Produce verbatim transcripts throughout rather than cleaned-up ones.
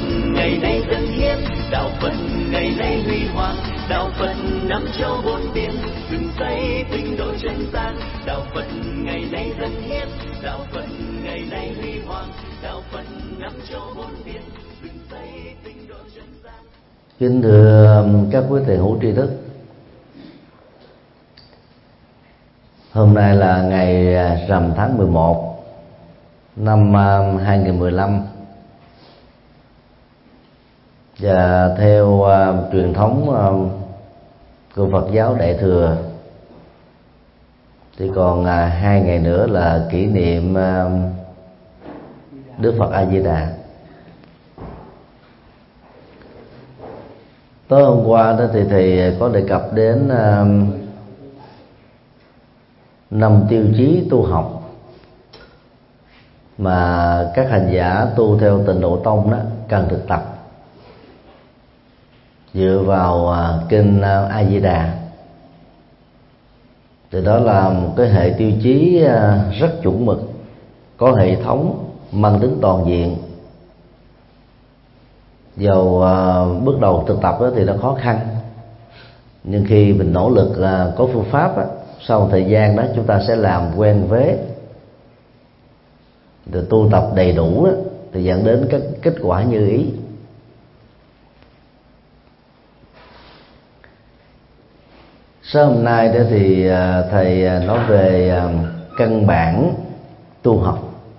ngày nay dân hiến, đạo Phật ngày nay huy hoàng, đạo Phật năm châu bốn biển, dựng xây tinh độ chân gian. Đạo Phật ngày nay dân hiến, đạo Phật ngày nay huy hoàng, đạo Phật năm châu bốn biển, dựng xây tinh độ chân gian. Kính thưa các quý thầy hữu tri thức, hôm nay là ngày rằm tháng mười một năm hai nghìn mười lăm, và theo uh, truyền thống uh, của Phật giáo Đại thừa thì còn uh, hai ngày nữa là kỷ niệm uh, Đức Phật A Di Đà. Tối hôm qua đó thì thầy có đề cập đến uh, năm tiêu chí tu học mà các hành giả tu theo Tịnh Độ Tông đó cần thực tập dựa vào uh, kinh uh, A Di Đà. Thì đó là một cái hệ tiêu chí uh, rất chuẩn mực, có hệ thống, mang tính toàn diện. Dầu uh, bước đầu thực tập đó thì nó khó khăn, nhưng khi mình nỗ lực uh, có phương pháp đó, sau một thời gian đó chúng ta sẽ làm quen với, rồi tu tập đầy đủ đó, thì dẫn đến các kết quả như ý. Sáng hôm nay đó thì thầy nói về căn bản tu học.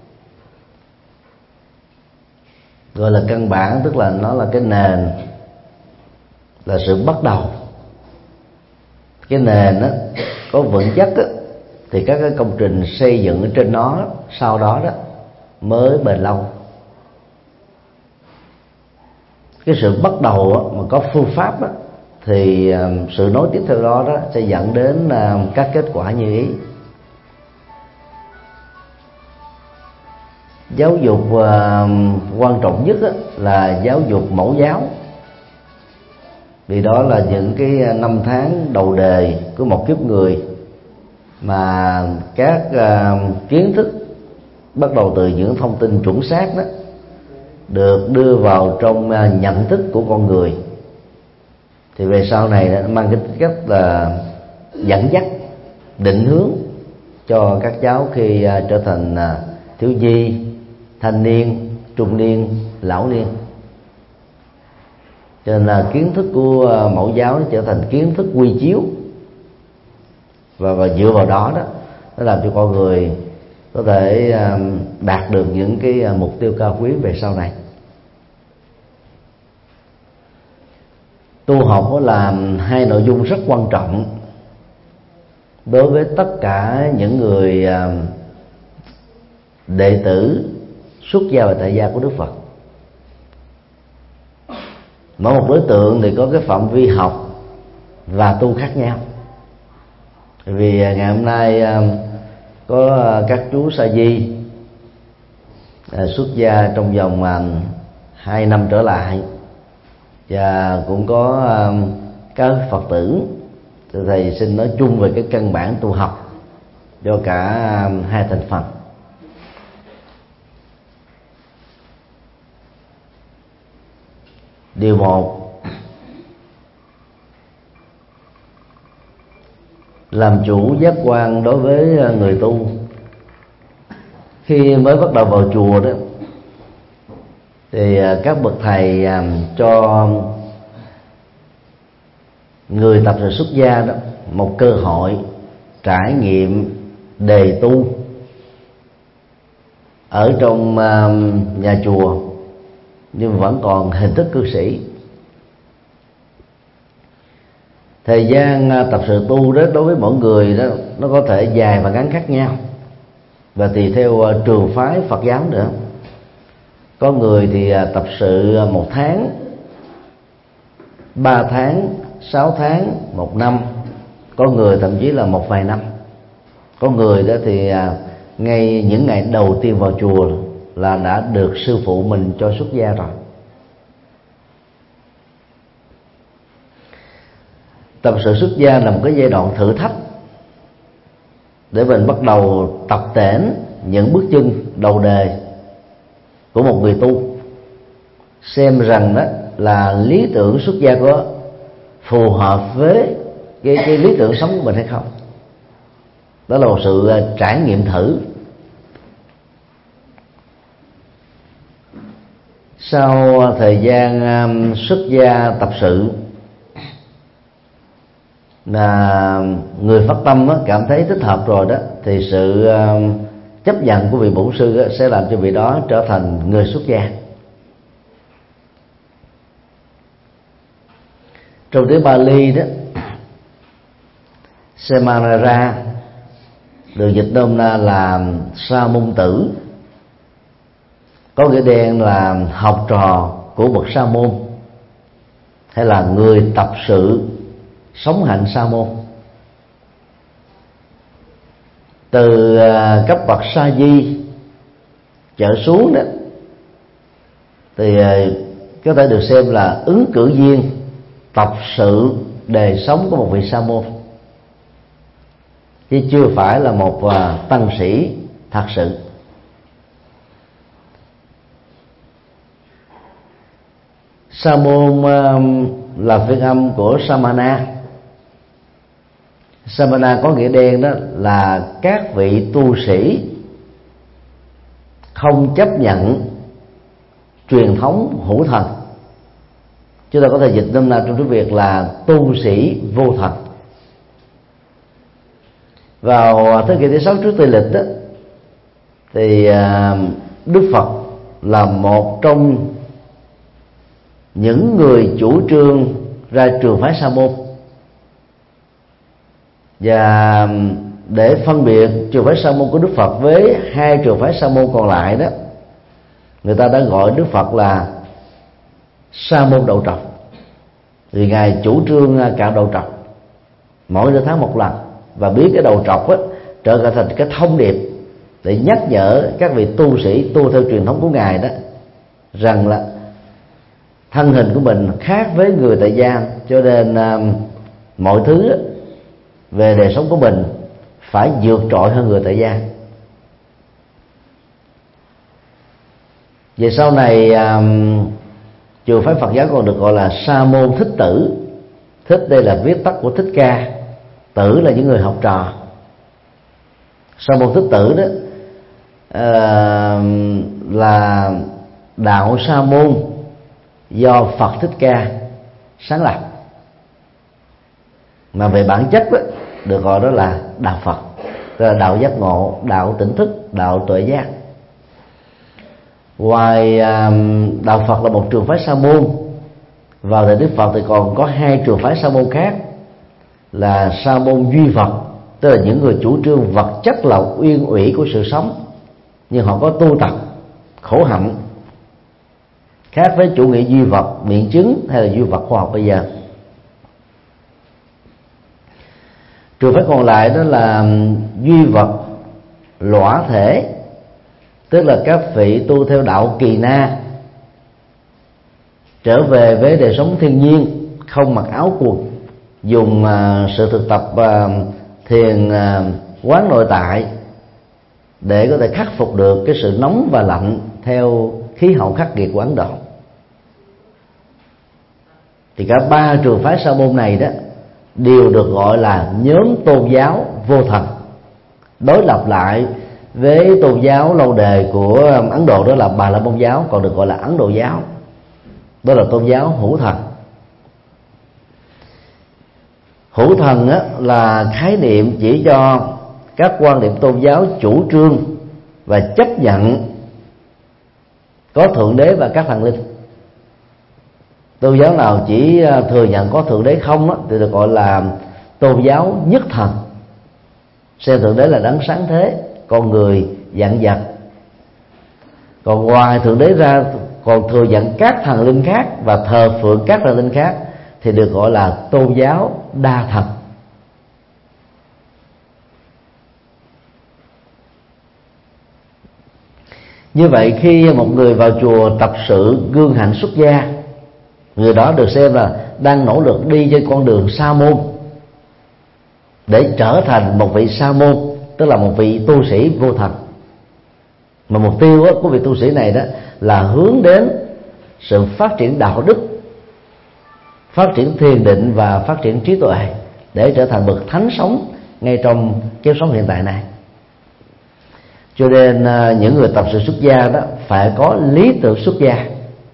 Gọi là căn bản tức là nó là cái nền, là sự bắt đầu. Cái nền đó có vững chắc đó, thì các cái công trình xây dựng ở trên nó sau đó đó mới bền lâu. Cái sự bắt đầu đó, mà có phương pháp đó, thì sự nối tiếp theo đó, đó sẽ dẫn đến các kết quả như ý. Giáo dục uh, quan trọng nhất đó là giáo dục mẫu giáo, vì đó là những cái năm tháng đầu đời của một kiếp người mà các uh, kiến thức bắt đầu từ những thông tin chuẩn xác đó được đưa vào trong uh, nhận thức của con người, thì về sau này nó mang cái cách là dẫn dắt, định hướng cho các cháu khi uh, trở thành uh, thiếu nhi, thanh niên, trung niên, lão niên. Cho nên là kiến thức của mẫu giáo nó trở thành kiến thức quy chiếu, và, và dựa vào đó đó nó làm cho con người có thể đạt được những cái mục tiêu cao quý về sau này. Tu học là hai nội dung rất quan trọng đối với tất cả những người đệ tử xuất gia và tại gia của Đức Phật. Mỗi một đối tượng thì có cái phạm vi học và tu khác nhau. Vì ngày hôm nay có các chú sa di xuất gia trong vòng hai năm trở lại, và cũng có các Phật tử, thì thầy xin nói chung về cái căn bản tu học cho cả hai thành phần. Điều một, làm chủ giác quan đối với người tu. Khi mới bắt đầu vào chùa đó, thì các bậc thầy cho người tập sự xuất gia đó một cơ hội trải nghiệm đề tu ở trong nhà chùa, nhưng vẫn còn hình thức cư sĩ. Thời gian tập sự tu đó đối với mỗi người đó nó có thể dài và ngắn khác nhau, và tùy theo trường phái Phật giáo nữa. Có người thì tập sự một tháng, ba tháng, sáu tháng, một năm. Có người thậm chí là một vài năm. Có người đó thì ngay những ngày đầu tiên vào chùa là đã được sư phụ mình cho xuất gia rồi. Tập sự xuất gia là một cái giai đoạn thử thách để mình bắt đầu tập tễnh những bước chân đầu đề của một người tu. xem rằng đó là lý tưởng xuất gia có phù hợp với cái, cái lý tưởng sống của mình hay không. Đó là một sự trải nghiệm thử. Sau thời gian xuất gia tập sự, là người phát tâm cảm thấy thích hợp rồi đó, thì sự chấp nhận của vị bổn sư sẽ làm cho vị đó trở thành người xuất gia. Trong tiếng Bali đó, Semanara được dịch nôm na là sa môn tử, có nghĩa đen là học trò của bậc sa môn, hay là người tập sự sống hạnh sa môn. Từ cấp bậc sa di trở xuống đó thì có thể được xem là ứng cử viên tập sự đời sống của một vị sa môn, chứ chưa phải là một tăng sĩ thật sự. Sa môn là phiên âm của Samana. Samana có nghĩa đen đó là các vị tu sĩ không chấp nhận truyền thống hữu thần. Chúng ta có thể dịch nôm na trong tiếng Việt là tu sĩ vô thần. Vào thế kỷ thứ sáu trước Tây lịch đó, thì Đức Phật là một trong những người chủ trương ra trường phái sa môn. Và để phân biệt trường phái sa môn của Đức Phật với hai trường phái sa môn còn lại đó, người ta đã gọi Đức Phật là sa môn đậu trọc. Thì ngài chủ trương cạo đầu trọc mỗi nửa tháng một lần, và biến cái đầu trọc á trở thành cái thông điệp để nhắc nhở các vị tu sĩ tu theo truyền thống của ngài đó rằng là thân hình của mình khác với người tại gia, cho nên uh, mọi thứ về đời sống của mình phải vượt trội hơn người tại gia. Về sau này uh, trường phái Phật giáo còn được gọi là sa môn thích tử. Thích đây là viết tắt của Thích Ca, tử là những người học trò. Sa môn thích tử đó uh, là đạo sa môn do Phật Thích Ca sáng lập, mà về bản chất đó, được gọi đó là đạo Phật, tức là đạo giác ngộ, đạo tỉnh thức, đạo tuệ giác. Ngoài đạo Phật là một trường phái sa môn, vào thời Đức Phật thì còn có hai trường phái sa môn khác là sa môn duy vật, tức là những người chủ trương vật chất là uyên ủy của sự sống, nhưng họ có tu tập khổ hạnh, khác với chủ nghĩa duy vật biện chứng hay là duy vật khoa học bây giờ. Trường phái còn lại đó là duy vật lõa thể, tức là các vị tu theo đạo Kỳ Na, trở về với đời sống thiên nhiên, không mặc áo quần, dùng uh, sự thực tập uh, thiền uh, quán nội tại để có thể khắc phục được cái sự nóng và lạnh theo khí hậu khắc nghiệt của Ấn Độ. Thì cả ba trường phái sa môn này đó đều được gọi là nhóm tôn giáo vô thần, đối lập lại với tôn giáo lâu đời của Ấn Độ, đó là Bà La Môn giáo, còn được gọi là Ấn Độ giáo, đó là tôn giáo hữu thần. Hữu thần á, là khái niệm chỉ cho các quan điểm tôn giáo chủ trương và chấp nhận có thượng đế và các thần linh. Tôn giáo nào chỉ thừa nhận có thượng đế không á, thì được gọi là tôn giáo nhất thần, xem thượng đế là đấng sáng thế, con người vạn vật. Còn ngoài thượng đế ra còn thừa nhận các thần linh khác và thờ phượng các thần linh khác thì được gọi là tôn giáo đa thần. Như vậy khi một người vào chùa tập sự gương hạnh xuất gia, người đó được xem là đang nỗ lực đi trên con đường sa môn để trở thành một vị sa môn, tức là một vị tu sĩ vô thần. Mà mục tiêu của vị tu sĩ này đó là hướng đến sự phát triển đạo đức, phát triển thiền định và phát triển trí tuệ để trở thành bậc thánh sống ngay trong kiếp sống hiện tại này. Cho nên những người tập sự xuất gia đó phải có lý tưởng xuất gia.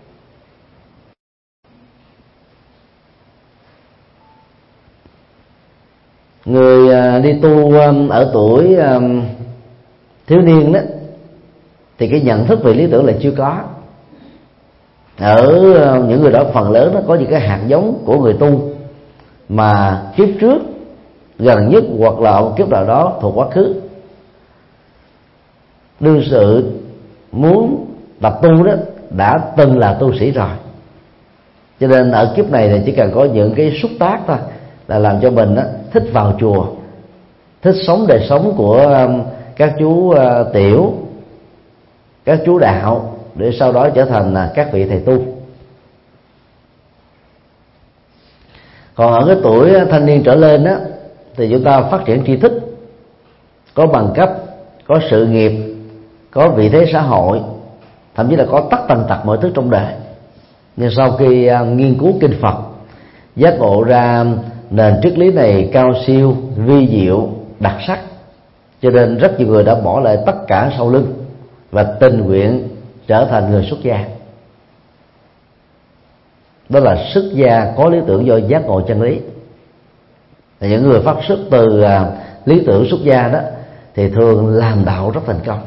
Người đi tu ở tuổi thiếu niên đó thì cái nhận thức về lý tưởng là chưa có. Ở những người đó phần lớn nó có những cái hạt giống của người tu mà kiếp trước gần nhất hoặc là kiếp nào đó thuộc quá khứ đương sự muốn tập tu đó đã từng là tu sĩ rồi. Cho nên ở kiếp này thì chỉ cần có những cái xúc tác thôi là làm cho mình đó, thích vào chùa, thích sống đời sống của các chú tiểu, các chú đạo, để sau đó trở thành các vị thầy tu. Còn ở cái tuổi thanh niên trở lên đó thì chúng ta phát triển tri thức, có bằng cấp, có sự nghiệp, có vị thế xã hội, thậm chí là có tất tần tật mọi thứ trong đời. Nhưng sau khi nghiên cứu kinh Phật, giác ngộ ra nền triết lý này cao siêu, vi diệu, đặc sắc, cho nên rất nhiều người đã bỏ lại tất cả sau lưng và tình nguyện trở thành người xuất gia. Đó là xuất gia có lý tưởng do giác ngộ chân lý. Và những người phát xuất từ lý tưởng xuất gia đó thì thường làm đạo rất thành công.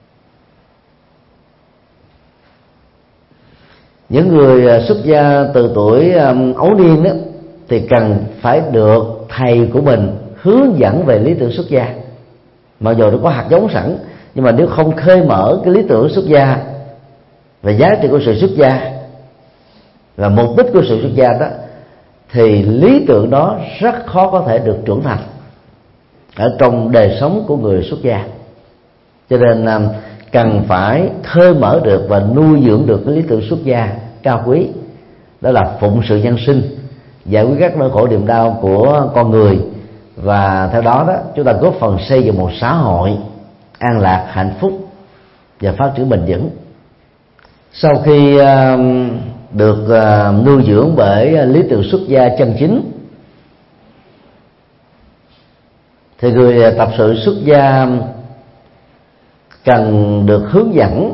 Những người xuất gia từ tuổi ấu niên đó thì cần phải được thầy của mình hướng dẫn về lý tưởng xuất gia. Mặc dù nó có hạt giống sẵn, nhưng mà nếu không khơi mở cái lý tưởng xuất gia và giá trị của sự xuất gia và mục đích của sự xuất gia đó, thì lý tưởng đó rất khó có thể được trưởng thành ở trong đời sống của người xuất gia. Cho nên cần phải khơi mở được và nuôi dưỡng được cái lý tưởng xuất gia cao quý, đó là phụng sự nhân sinh, giải quyết các nỗi khổ niềm đau của con người, và theo đó đó chúng ta góp phần xây dựng một xã hội an lạc, hạnh phúc và phát triển bền vững. Sau khi uh, được uh, nuôi dưỡng bởi lý tưởng xuất gia chân chính, thì người tập sự xuất gia cần được hướng dẫn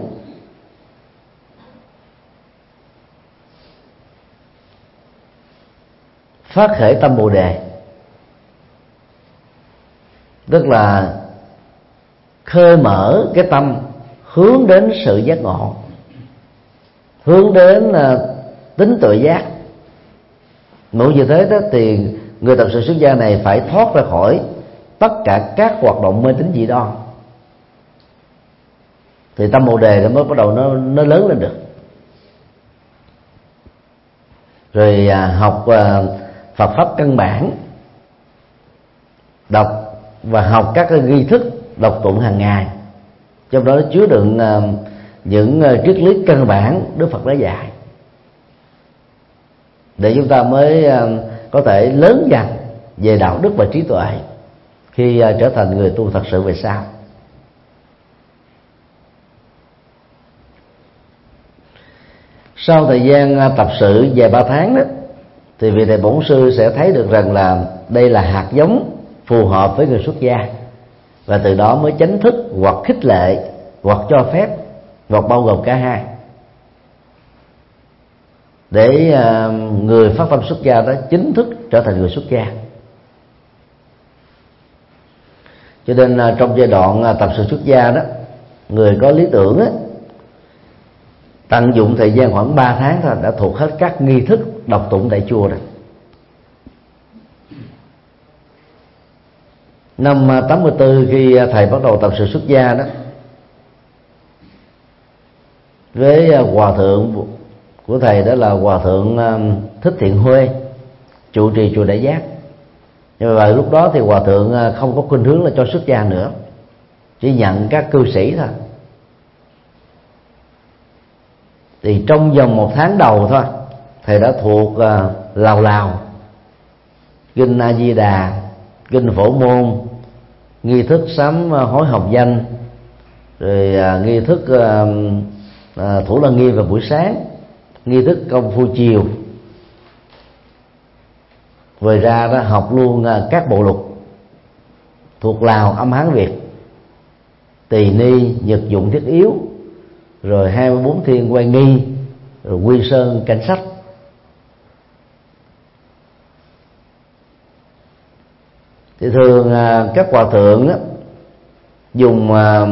phát khởi tâm Bồ Đề, tức là khơi mở cái tâm hướng đến sự giác ngộ, hướng đến uh, tính tự giác. Nếu như thế đó thì người tập sự xuất gia này phải thoát ra khỏi tất cả các hoạt động mê tín dị đoan, thì tâm Bồ Đề nó mới bắt đầu nó, nó lớn lên được. Rồi à, học à, Phật pháp căn bản, đọc và học các cái nghi thức đọc tụng hàng ngày, trong đó chứa đựng uh, những uh, triết lý căn bản Đức Phật đã dạy, để chúng ta mới uh, có thể lớn dần về đạo đức và trí tuệ khi uh, trở thành người tu thật sự về sau. Sau thời gian uh, tập sự vài ba tháng đó, thì vị thầy bổn sư sẽ thấy được rằng là đây là hạt giống phù hợp với người xuất gia, và từ đó mới chánh thức hoặc khích lệ hoặc cho phép hoặc bao gồm cả hai, để uh, người phát tâm xuất gia đó chính thức trở thành người xuất gia. Cho nên uh, trong giai đoạn uh, tập sự xuất gia đó, người có lý tưởng á, tận dụng thời gian khoảng ba tháng thôi đã thuộc hết các nghi thức đọc tụng tại chùa rồi. Năm tám mươi tư khi thầy bắt đầu tập sự xuất gia đó, với hòa thượng của thầy đó là hòa thượng Thích Thiện Huê, trụ trì chùa Đại Giác. Nhưng mà lúc đó thì hòa thượng không có khuynh hướng là cho xuất gia nữa, chỉ nhận các cư sĩ thôi. Thì trong vòng một tháng đầu thôi, thầy đã thuộc uh, lào lào kinh A Di Đà, kinh Phổ Môn, nghi thức sám uh, hối học danh, rồi uh, nghi thức uh, uh, Thủ Lăng Nghiêm vào buổi sáng, nghi thức công phu chiều. Ngoài ra đó học luôn các bộ lục thuộc Lào, Âm, Hán, Việt, Tỳ Ni, Nhật Dụng, Thiết Yếu, rồi hai mươi bốn thiên Quan Nghi, rồi Quy Sơn, Cảnh Sách. Thì thường các hòa thượng đó, dùng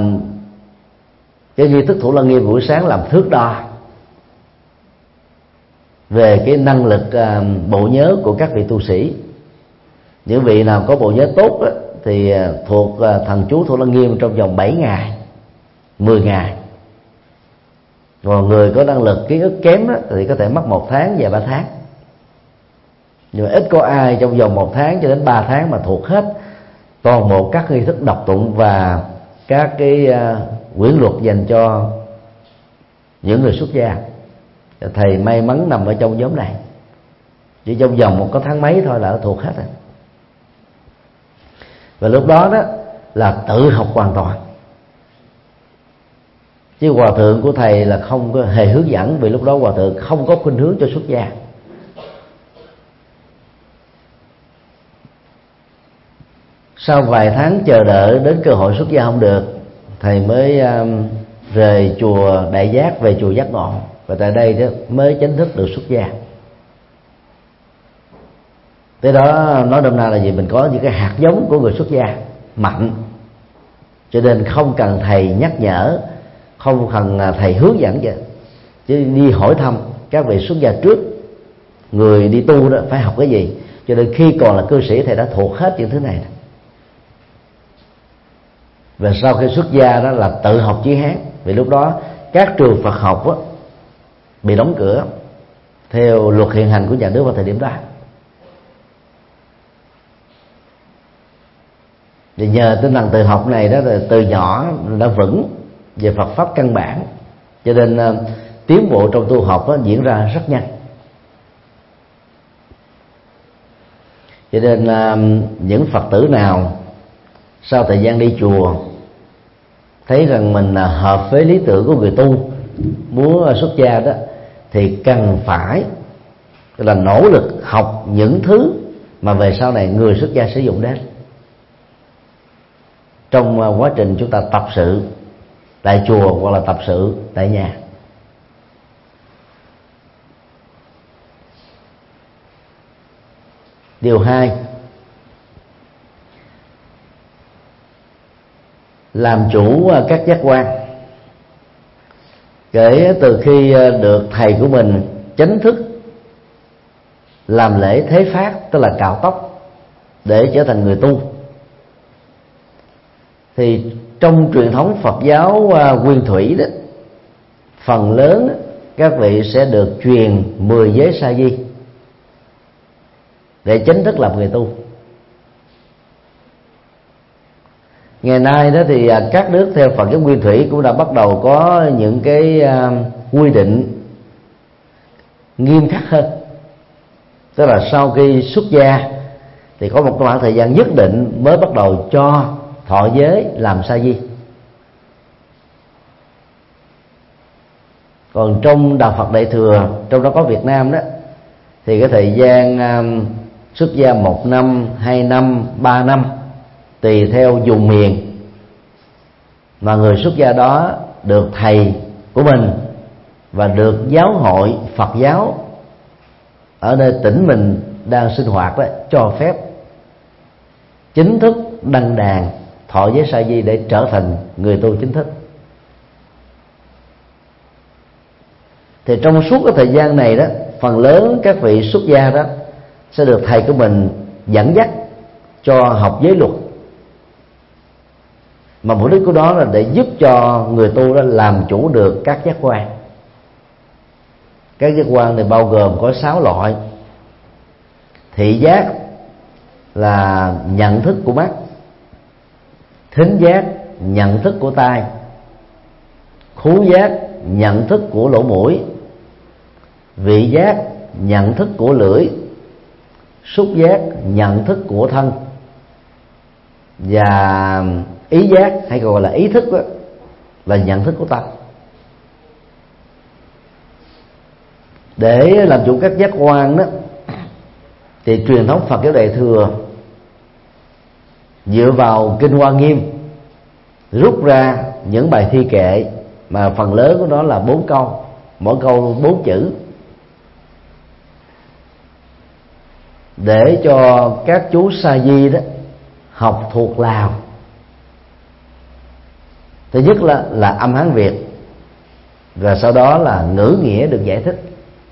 cái nghi thức Thủ Lăng Nghiêm buổi sáng làm thước đo về cái năng lực bộ nhớ của các vị tu sĩ. Những vị nào có bộ nhớ tốt đó, thì thuộc thần chú Thủ Lăng Nghiêm trong vòng bảy ngày, mười ngày. Còn người có năng lực ký ức kém đó, thì có thể mất một tháng và ba tháng. Nhưng mà ít có ai trong vòng một tháng cho đến ba tháng mà thuộc hết toàn bộ các nghi thức đọc tụng và các cái uh, quyển luật dành cho những người xuất gia. Thầy may mắn nằm ở trong nhóm này, chỉ trong vòng một có tháng mấy thôi là thuộc hết rồi. Và lúc đó đó là tự học hoàn toàn, chứ hòa thượng của thầy là không có hề hướng dẫn, vì lúc đó hòa thượng không có khuynh hướng cho xuất gia. Sau vài tháng chờ đợi đến cơ hội xuất gia không được, thầy mới um, rời chùa Đại Giác về chùa Giác Ngộ, và tại đây đó mới chính thức được xuất gia. Tới đó nói đâm ra là gì? Mình có những cái hạt giống của người xuất gia mạnh, cho nên không cần thầy nhắc nhở, không cần thầy hướng dẫn vậy, chứ đi hỏi thăm các vị xuất gia trước người đi tu đó phải học cái gì. Cho nên khi còn là cư sĩ, thầy đã thuộc hết những thứ này. Và sau khi xuất gia đó là tự học chí Hán, vì lúc đó các trường Phật học đó bị đóng cửa theo luật hiện hành của nhà nước vào thời điểm đó. Thì nhờ tinh thần tự học này đó, từ nhỏ đã vững về Phật pháp căn bản, cho nên uh, tiến bộ trong tu học đó diễn ra rất nhanh. Cho nên uh, những Phật tử nào sau thời gian đi chùa thấy rằng mình uh, hợp với lý tưởng của người tu, muốn uh, xuất gia đó, thì cần phải là nỗ lực học những thứ mà về sau này người xuất gia sử dụng đến trong uh, quá trình chúng ta tập sự tại chùa hoặc là tập sự tại nhà. Điều hai, làm chủ các giác quan. Kể từ khi được thầy của mình chính thức làm lễ thế phát, tức là cạo tóc để trở thành người tu, thì trong truyền thống Phật giáo Nguyên Thủy đó, phần lớn các vị sẽ được truyền mười giới sa di để chính thức làm người tu. Ngày nay đó thì các nước theo Phật giáo Nguyên Thủy cũng đã bắt đầu có những cái quy định nghiêm khắc hơn. Tức là sau khi xuất gia thì có một khoảng thời gian nhất định mới bắt đầu cho thọ giới làm sa di. Còn trong đạo Phật Đại Thừa, trong đó có Việt Nam đó, thì cái thời gian um, xuất gia một năm, hai năm, ba năm tùy theo vùng miền mà người xuất gia đó được thầy của mình và được giáo hội Phật giáo ở nơi tỉnh mình đang sinh hoạt đó cho phép chính thức đăng đàn thọ giới sa di để trở thành người tu chính thức. Thì trong suốt cái thời gian này đó, phần lớn các vị xuất gia đó sẽ được thầy của mình dẫn dắt cho học giới luật, mà mục đích của đó là để giúp cho người tu đó làm chủ được các giác quan. Các giác quan này bao gồm có sáu loại. Thị giác là nhận thức của mắt, thính giác nhận thức của tai, khứu giác nhận thức của lỗ mũi, vị giác nhận thức của lưỡi, xúc giác nhận thức của thân, và ý giác hay còn gọi là ý thức đó, là nhận thức của tâm. Để làm chủ các giác quan đó, thì truyền thống Phật giáo Đại thừa dựa vào kinh Hoa Nghiêm rút ra những bài thi kệ mà phần lớn của nó là bốn câu, mỗi câu bốn chữ, để cho các chú sa di đó học thuộc lào. Thứ nhất là, là âm Hán Việt, và sau đó là ngữ nghĩa được giải thích.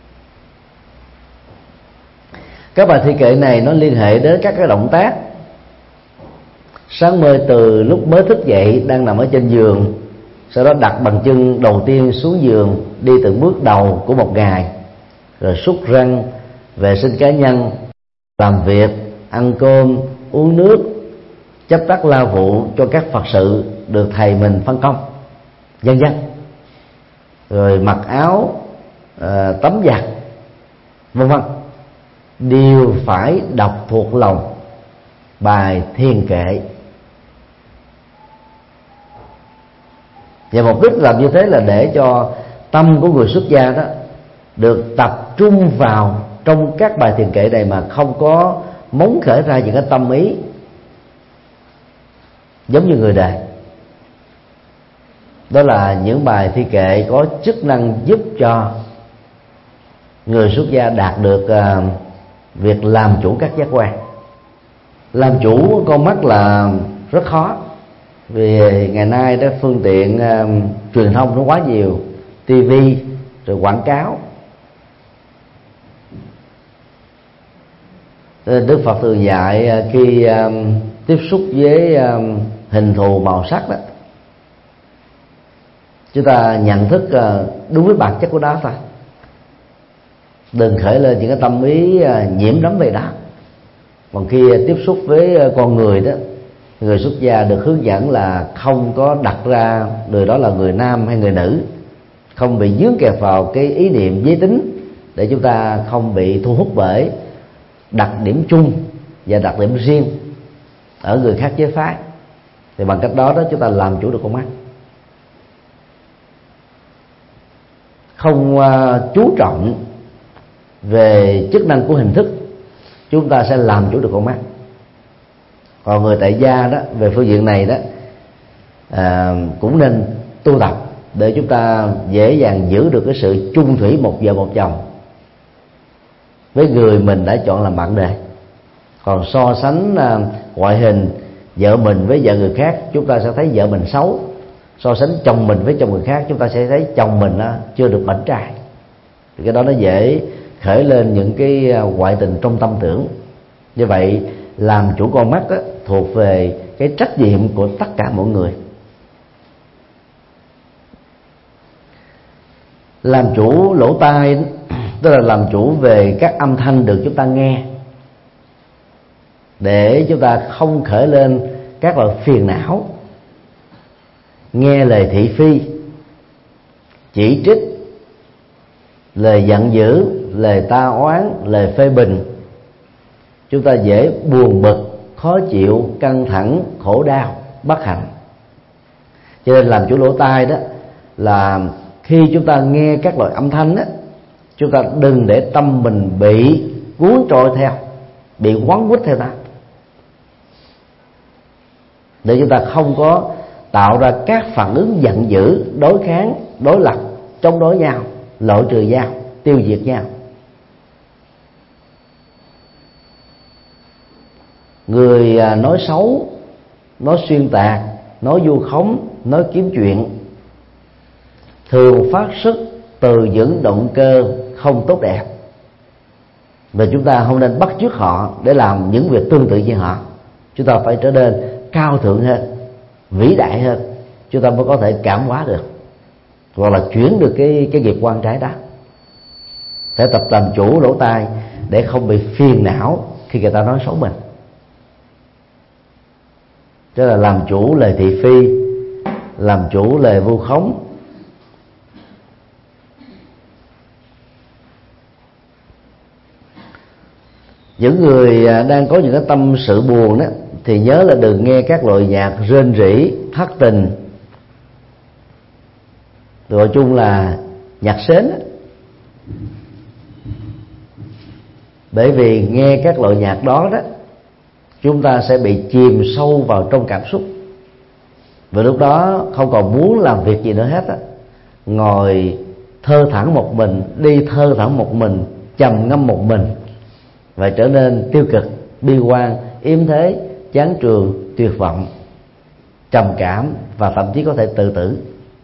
Các bài thi kệ này nó liên hệ đến các cái động tác. Sáng mơ từ lúc mới thức dậy, đang nằm ở trên giường, sau đó đặt bàn chân đầu tiên xuống giường, đi từng bước đầu của một ngày, rồi súc răng, vệ sinh cá nhân, làm việc, ăn cơm, uống nước, chấp tác la vụ cho các Phật sự được thầy mình phân công, vân vân. Rồi mặc áo, à, tắm giặt, vân vân, đều phải đọc thuộc lòng bài thiền kệ. Và mục đích làm như thế là để cho tâm của người xuất gia đó được tập trung vào trong các bài thiền kệ này, mà không có móng khởi ra những cái tâm ý giống như người đời. Đó là những bài thi kệ có chức năng giúp cho người xuất gia đạt được uh, việc làm chủ các giác quan. Làm chủ con mắt là rất khó, vì ngày nay đó phương tiện uh, truyền thông nó quá nhiều, tivi rồi quảng cáo. Đức Phật thường dạy khi uh, tiếp xúc với uh, hình thù màu sắc đó, chúng ta nhận thức uh, đúng với bản chất của đó thôi, đừng khởi lên những cái tâm ý uh, nhiễm đắm về đó. Còn khi uh, tiếp xúc với uh, con người đó, người xuất gia được hướng dẫn là không có đặt ra người đó là người nam hay người nữ, không bị dướng kẹt vào cái ý niệm giới tính, để chúng ta không bị thu hút bởi đặc điểm chung và đặc điểm riêng ở người khác giới phái. Thì bằng cách đó đó chúng ta làm chủ được con mắt. Không uh, chú trọng về chức năng của hình thức, chúng ta sẽ làm chủ được con mắt. Còn người tại gia đó, về phương diện này đó à, cũng nên tu tập để chúng ta dễ dàng giữ được cái sự chung thủy một vợ một chồng với người mình đã chọn làm bạn đời. Còn so sánh à, ngoại hình vợ mình với vợ người khác, chúng ta sẽ thấy vợ mình xấu. So sánh chồng mình với chồng người khác, chúng ta sẽ thấy chồng mình á, chưa được mảnh trai. Thì cái đó nó dễ khởi lên những cái ngoại tình trong tâm tưởng. Như vậy làm chủ con mắt á, thuộc về cái trách nhiệm của tất cả mọi người. Làm chủ lỗ tai tức là làm chủ về các âm thanh được chúng ta nghe, để chúng ta không khởi lên các loại phiền não, nghe lời thị phi, chỉ trích, lời giận dữ, lời ta oán, lời phê bình. Chúng ta dễ buồn bực, khó chịu, căng thẳng, khổ đau, bất hạnh. Cho nên làm chủ lỗ tai đó là khi chúng ta nghe các loại âm thanh đó, chúng ta đừng để tâm mình bị cuốn trôi theo, bị quấn quýt theo nó, để chúng ta không có tạo ra các phản ứng giận dữ, đối kháng, đối lập, chống đối nhau, loại trừ nhau, tiêu diệt nhau. Người nói xấu, nói xuyên tạc, nói vu khống, nói kiếm chuyện thường phát xuất từ những động cơ không tốt đẹp, và chúng ta không nên bắt chước họ để làm những việc tương tự như họ. Chúng ta phải trở nên cao thượng hơn, vĩ đại hơn, chúng ta mới có thể cảm hóa được, hoặc là chuyển được cái cái nghiệp quan trái đó. Phải tập làm chủ lỗ tai để không bị phiền não khi người ta nói xấu mình. Tức là làm chủ lời thị phi, làm chủ lời vu khống. Những người đang có những cái tâm sự buồn đó thì nhớ là đừng nghe các loại nhạc rên rỉ, thất tình, gọi chung là nhạc sến. Bởi vì nghe các loại nhạc đó đó, chúng ta sẽ bị chìm sâu vào trong cảm xúc, và lúc đó không còn muốn làm việc gì nữa hết á, ngồi thơ thẩn một mình, đi thơ thẩn một mình, trầm ngâm một mình, và trở nên tiêu cực, bi quan, yếm thế, chán trường, tuyệt vọng, trầm cảm, và thậm chí có thể tự tử.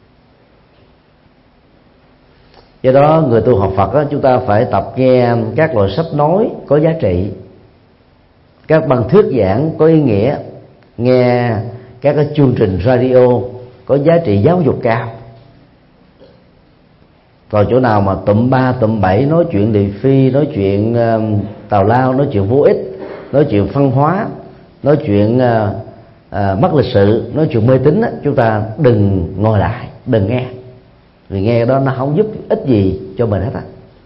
Do đó người tu học Phật đó, chúng ta phải tập nghe các loại sách nói có giá trị, các băng thuyết giảng có ý nghĩa, nghe các cái chương trình radio có giá trị giáo dục cao. Còn chỗ nào mà tụm ba tụm bảy, nói chuyện thị phi, nói chuyện uh, tào lao, nói chuyện vô ích, nói chuyện văn hóa, nói chuyện uh, uh, mất lịch sự, nói chuyện mê tín á, chúng ta đừng ngồi lại, đừng nghe, vì nghe đó nó không giúp ích gì cho mình hết á.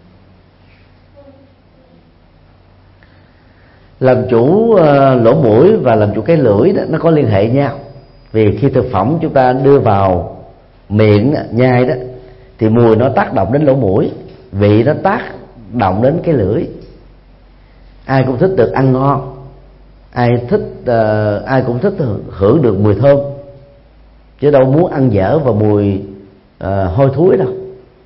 Làm chủ uh, lỗ mũi và làm chủ cái lưỡi đó, nó có liên hệ nhau. Vì khi thực phẩm chúng ta đưa vào miệng nhai đó, thì mùi nó tác động đến lỗ mũi, vị nó tác động đến cái lưỡi. Ai cũng thích được ăn ngon, ai thích uh, ai cũng thích hưởng được mùi thơm, chứ đâu muốn ăn dở và mùi uh, hôi thối đâu.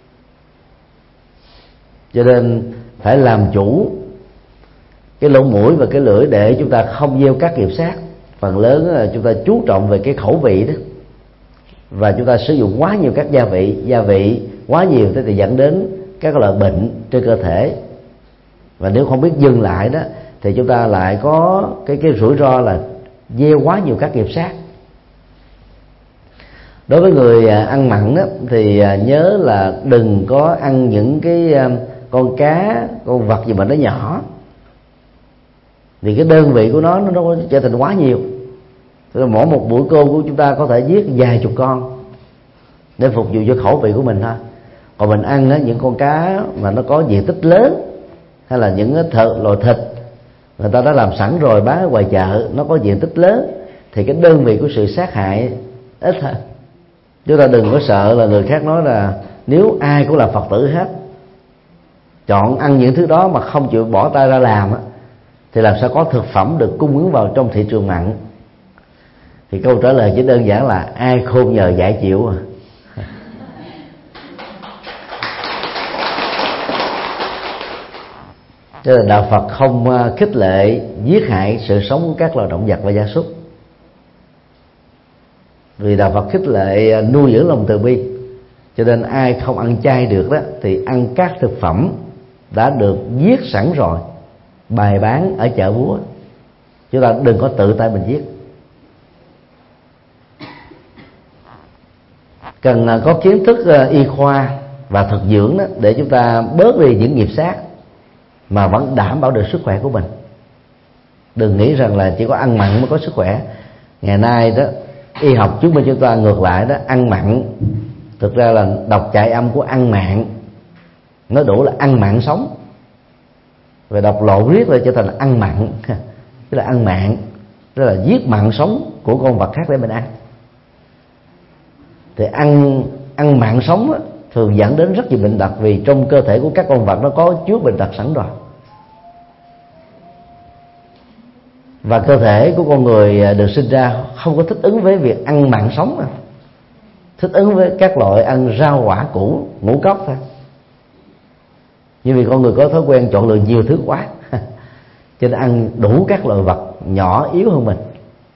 Cho nên phải làm chủ cái lỗ mũi và cái lưỡi để chúng ta không gieo các nghiệp sát. Phần lớn là chúng ta chú trọng về cái khẩu vị đó, và chúng ta sử dụng quá nhiều các gia vị, gia vị quá nhiều thì dẫn đến các loại bệnh trên cơ thể. Và nếu không biết dừng lại đó, thì chúng ta lại có cái cái rủi ro là gieo quá nhiều các nghiệp sát. Đối với người ăn mặn đó, thì nhớ là đừng có ăn những cái con cá, con vật gì mà nó nhỏ, vì cái đơn vị của nó nó trở thành quá nhiều. Tức là mỗi một bữa cơm của chúng ta có thể giết vài chục con để phục vụ cho khẩu vị của mình thôi. Còn mình ăn á, những con cá mà nó có diện tích lớn, hay là những thợ, loại thịt người ta đã làm sẵn rồi bán ở ngoài chợ, nó có diện tích lớn, thì cái đơn vị của sự sát hại ít hơn. Chúng ta đừng có sợ là người khác nói là nếu ai cũng là Phật tử hết, chọn ăn những thứ đó mà không chịu bỏ tay ra làm á, thì làm sao có thực phẩm được cung ứng vào trong thị trường mặn. Thì câu trả lời chỉ đơn giản là ai khôn nhờ dạy chịu à. Cho nên đạo Phật không khích lệ giết hại sự sống của các loài động vật và gia súc, vì đạo Phật khích lệ nuôi dưỡng lòng từ bi. Cho nên ai không ăn chay được đó, thì ăn các thực phẩm đã được giết sẵn rồi, bày bán ở chợ búa. Chúng ta đừng có tự tay mình giết. Cần có kiến thức y khoa và thực dưỡng đó, để chúng ta bớt đi những nghiệp sát mà vẫn đảm bảo được sức khỏe của mình. Đừng nghĩ rằng là chỉ có ăn mặn mới có sức khỏe. Ngày nay đó, y học chứng minh chúng ta ngược lại đó, ăn mặn thực ra là độc chạy âm của ăn mạn, nó đủ là ăn mặn sống. Và độc lộ riết rồi trở thành là ăn mặn, tức là ăn mạn, tức là giết mặn sống của con vật khác để mình ăn. Thì ăn ăn mặn sống á, thường dẫn đến rất nhiều bệnh tật, vì trong cơ thể của các con vật nó có chứa bệnh tật sẵn rồi. Và cơ thể của con người được sinh ra không có thích ứng với việc ăn mặn sống, à. thích ứng với các loại ăn rau quả củ, ngũ cốc thôi. Nhưng vì con người có thói quen chọn lựa nhiều thứ quá, cho nên ăn đủ các loại vật nhỏ yếu hơn mình.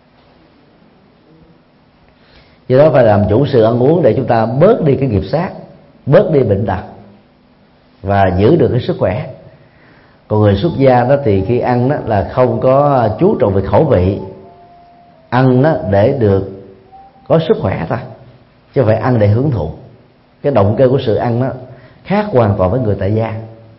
Do đó phải làm chủ sự ăn uống để chúng ta bớt đi cái nghiệp sát, bớt đi bệnh tật và giữ được cái sức khỏe. Còn người xuất gia đó thì khi ăn đó là không có chú trọng về khẩu vị, ăn đó để được có sức khỏe thôi, chứ phải ăn để hưởng thụ. Cái động cơ của sự ăn đó khác hoàn toàn với người tại gia.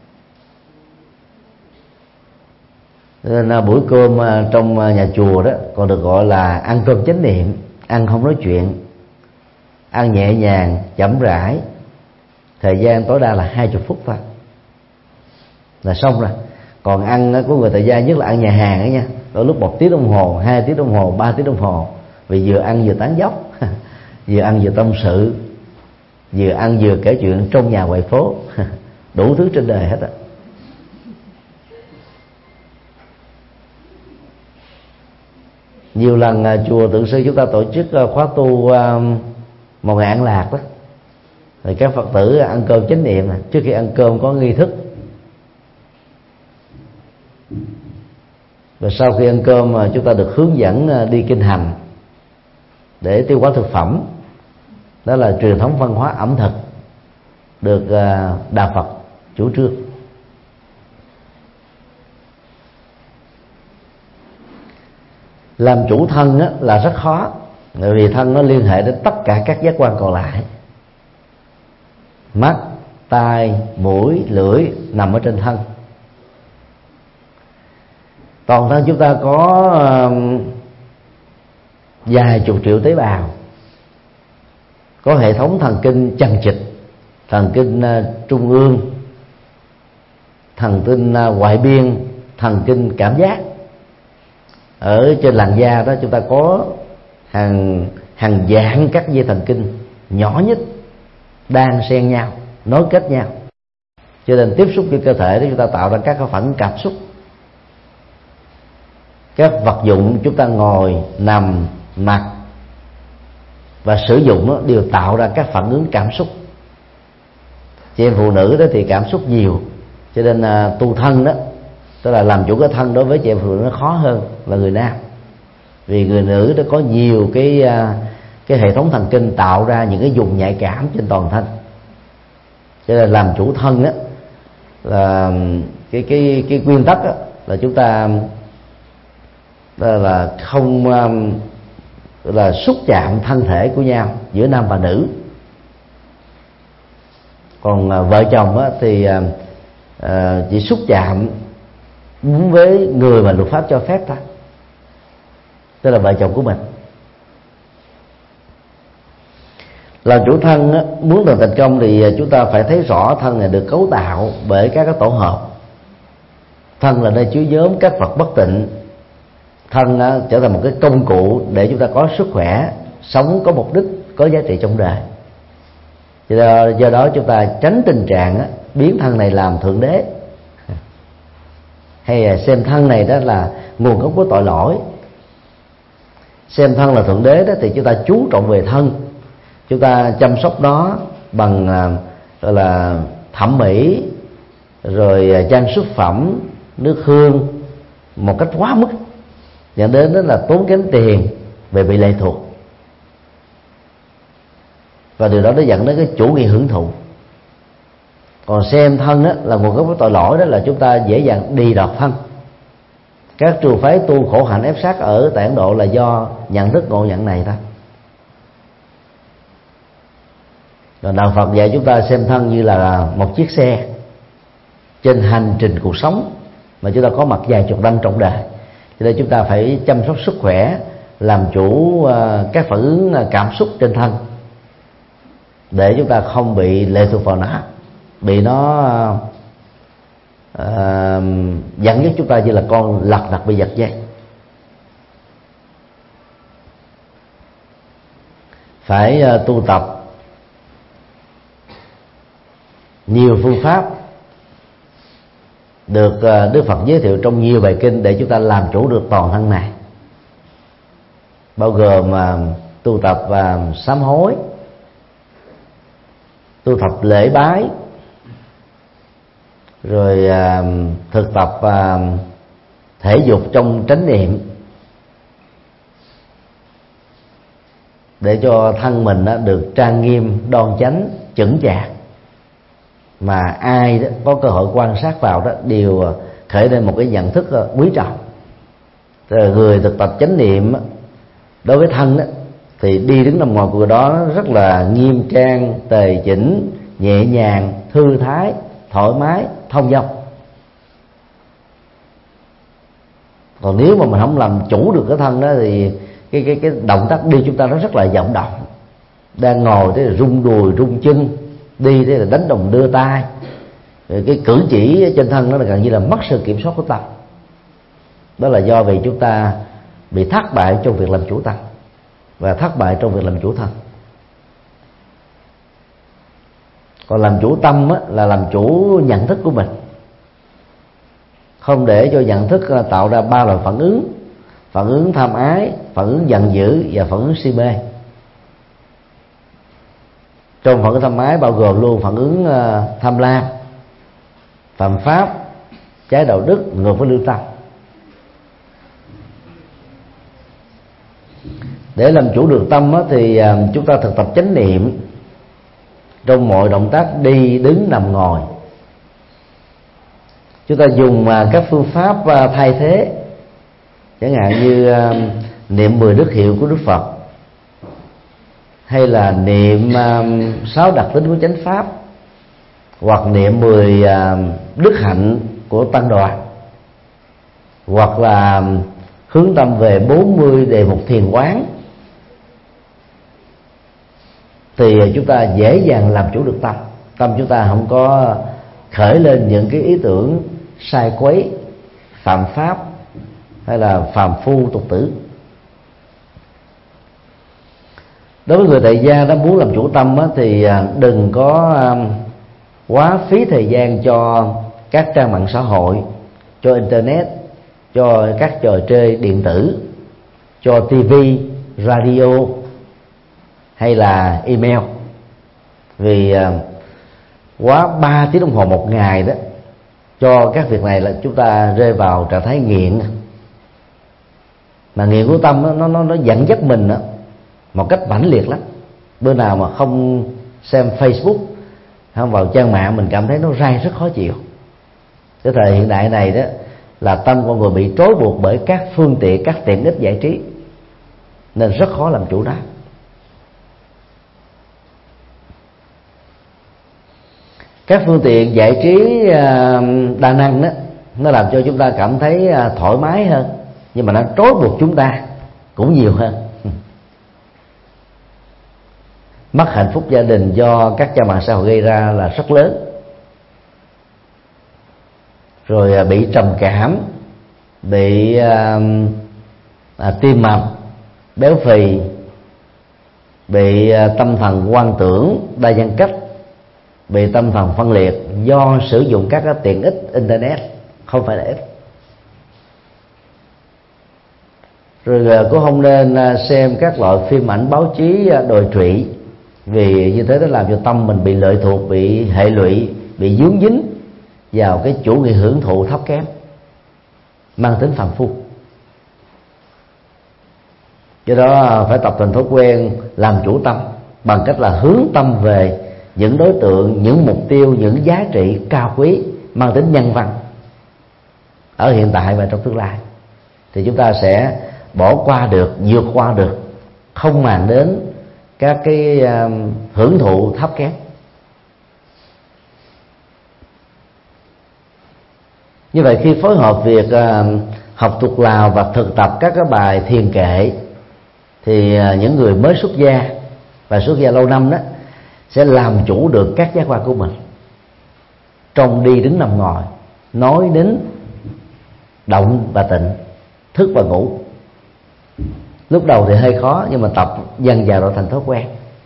Nên buổi cơm trong nhà chùa đó còn được gọi là ăn cơm chánh niệm, ăn không nói chuyện, ăn nhẹ nhàng, chậm rãi, thời gian tối đa là hai mươi phút thôi là xong rồi. Còn ăn của người tại gia, nhất là ăn nhà hàng ấy nha, đôi lúc một tiếng đồng hồ, hai tiếng đồng hồ, ba tiếng đồng hồ, vì vừa ăn vừa tán dóc, vừa ăn vừa tâm sự, vừa ăn vừa kể chuyện trong nhà ngoài phố, đủ thứ trên đời hết á. Nhiều lần chùa Tượng Sư chúng ta tổ chức khóa tu một ngày an lạc đó, thì các Phật tử ăn cơm chánh niệm, trước khi ăn cơm có nghi thức, và sau khi ăn cơm chúng ta được hướng dẫn đi kinh hành để tiêu hóa thực phẩm. Đó là truyền thống văn hóa ẩm thực được Đạo Phật chủ trương. Làm chủ thân á, là rất khó, bởi vì thân nó liên hệ đến tất cả các giác quan còn lại. Mắt, tai, mũi, lưỡi nằm ở trên thân. Toàn thân chúng ta có uh, vài chục triệu tế bào, có hệ thống thần kinh chằng chịt, thần kinh uh, trung ương, thần kinh uh, ngoại biên, thần kinh cảm giác. Ở trên làn da đó chúng ta có hàng hàng vạn các dây thần kinh nhỏ nhất đan xen nhau, nối kết nhau, cho nên tiếp xúc với cơ thể để chúng ta tạo ra các cái phản ứng cảm xúc. Các vật dụng chúng ta ngồi, nằm, mặc và sử dụng đó, đều tạo ra các phản ứng cảm xúc. Chị em phụ nữ đó thì cảm xúc nhiều, cho nên uh, tu thân đó, tức là làm chủ cái thân đối với chị em phụ nữ nó khó hơn là người nam, vì người nữ nó có nhiều cái cái hệ thống thần kinh tạo ra những cái vùng nhạy cảm trên toàn thân. Cho nên làm chủ thân á là cái cái cái nguyên tắc á, là chúng ta là, là không là xúc chạm thân thể của nhau giữa nam và nữ. Còn vợ chồng á, thì à, chỉ xúc chạm đúng với người mà luật pháp cho phép ta, tức là vợ chồng của mình. Làm chủ thân á, muốn được thành công thì chúng ta phải thấy rõ thân này được cấu tạo bởi các cái tổ hợp. Thân là nơi chứa nhóm các vật bất tịnh. Thân á, trở thành một cái công cụ để chúng ta có sức khỏe, sống có mục đích, có giá trị trong đời. Do, do đó chúng ta tránh tình trạng á, biến thân này làm thượng đế, hay xem thân này đó là nguồn gốc của tội lỗi. Xem thân là thượng đế đó thì chúng ta chú trọng về thân, chúng ta chăm sóc nó bằng gọi là thẩm mỹ, rồi trang sức phẩm, nước hương một cách quá mức, dẫn đến đó là tốn kém tiền về bị lệ thuộc, và điều đó nó dẫn đến cái chủ nghĩa hưởng thụ. Còn xem thân á, là nguồn gốc của tội lỗi, đó là chúng ta dễ dàng đi đọt thân. Các trường phái tu khổ hạnh ép sát ở tại Ấn Độ là do nhận thức ngộ nhận này thôi. Rồi Đạo Phật dạy chúng ta xem thân như là một chiếc xe trên hành trình cuộc sống mà chúng ta có mặt vài chục năm trong đời. Cho nên chúng ta phải chăm sóc sức khỏe, làm chủ các phản ứng cảm xúc trên thân, để chúng ta không bị lệ thuộc vào nó, bị nó uh, dẫn dắt chúng ta như là con lật đật bị giật dây. Phải uh, tu tập nhiều phương pháp được uh, Đức Phật giới thiệu trong nhiều bài kinh để chúng ta làm chủ được toàn thân này, bao gồm uh, tu tập uh, sám hối, tu tập lễ bái, rồi à, thực tập à, thể dục trong chánh niệm, để cho thân mình đó được trang nghiêm, đoan chánh, chững chạc, mà ai đó có cơ hội quan sát vào đó đều khởi lên một cái nhận thức quý trọng. Rồi người thực tập chánh niệm đối với thân đó, thì đi đứng nằm ngồi của đó rất là nghiêm trang, tề chỉnh, nhẹ nhàng, thư thái, thoải mái, thông dong. Còn nếu mà mình không làm chủ được cái thân đó thì cái cái cái động tác đi chúng ta nó rất là vọng động. Đang ngồi thế là rung đùi, rung chân, đi thế là đánh đồng đưa tay, rồi cái cử chỉ trên thân nó là gần như là mất sự kiểm soát của tâm. Đó là do vì chúng ta bị thất bại trong việc làm chủ tâm và thất bại trong việc làm chủ thân. Còn làm chủ tâm á, là làm chủ nhận thức của mình, không để cho nhận thức tạo ra ba loại phản ứng. phản ứng tham ái, phản ứng giận dữ và phản ứng si mê. Trong phản ứng tham ái bao gồm luôn phản ứng uh, tham lam, phạm pháp, trái đạo đức, ngược với lương tâm. Để làm chủ được tâm á, thì uh, chúng ta thực tập chánh niệm trong mọi động tác đi, đứng, nằm, ngồi. Chúng ta dùng uh, các phương pháp uh, thay thế, chẳng hạn như uh, niệm mười đức hiệu của Đức Phật, hay là niệm uh, sáu đặc tính của chánh pháp, hoặc niệm mười uh, đức hạnh của tăng đoàn, hoặc là hướng tâm về bốn mươi đề mục thiền quán, thì chúng ta dễ dàng làm chủ được tâm. Tâm chúng ta không có khởi lên những cái ý tưởng sai quấy, phạm pháp hay là phàm phu tục tử. Đối với người tại gia đó muốn làm chủ tâm á, thì đừng có quá phí thời gian cho các trang mạng xã hội, cho internet, cho các trò chơi điện tử, cho tivi, radio hay là email. Vì quá ba tiếng đồng hồ một ngày đó cho các việc này là chúng ta rơi vào trạng thái nghiện. Mà nghiện của tâm đó, nó nó nó dẫn dắt mình đó, một cách mãnh liệt lắm. Bữa nào mà không xem Facebook, không vào trang mạng, mình cảm thấy nó rai rất khó chịu. Cái thời hiện đại này đó là tâm con người bị trói buộc bởi các phương tiện, các tiện ích giải trí, nên rất khó làm chủ nó. Các phương tiện giải trí đa năng đó, nó làm cho chúng ta cảm thấy thoải mái hơn, nhưng mà nó trói buộc chúng ta cũng nhiều hơn. Mất hạnh phúc gia đình do các trang mạng xã hội gây ra là rất lớn. Rồi bị trầm cảm, bị à, à, tim mạch, béo phì, bị à, tâm thần hoang tưởng, đa nhân cách, bị tâm thần phân liệt do sử dụng các cái tiện ích internet, không phải là ít. Rồi cũng không nên xem các loại phim ảnh báo chí đồi trụy, vì như thế nó làm cho tâm mình bị lệ thuộc, bị hệ lụy, bị dướng dính vào cái chủ nghĩa hưởng thụ thấp kém, mang tính phàm phu. Do đó phải tập thành thói quen làm chủ tâm bằng cách là hướng tâm về những đối tượng, những mục tiêu, những giá trị cao quý mang tính nhân văn ở hiện tại và trong tương lai, thì chúng ta sẽ bỏ qua được, vượt qua được, không màng đến các cái uh, hưởng thụ thấp kém. Như vậy khi phối hợp việc uh, học tục lào và thực tập các cái bài thiền kệ, thì uh, những người mới xuất gia và xuất gia lâu năm đó sẽ làm chủ được các giác quan của mình trong đi đứng nằm ngồi, nói nín, động và tịnh, thức và ngủ. Lúc đầu thì hơi khó, nhưng mà tập dần dần rồi thành thói quen.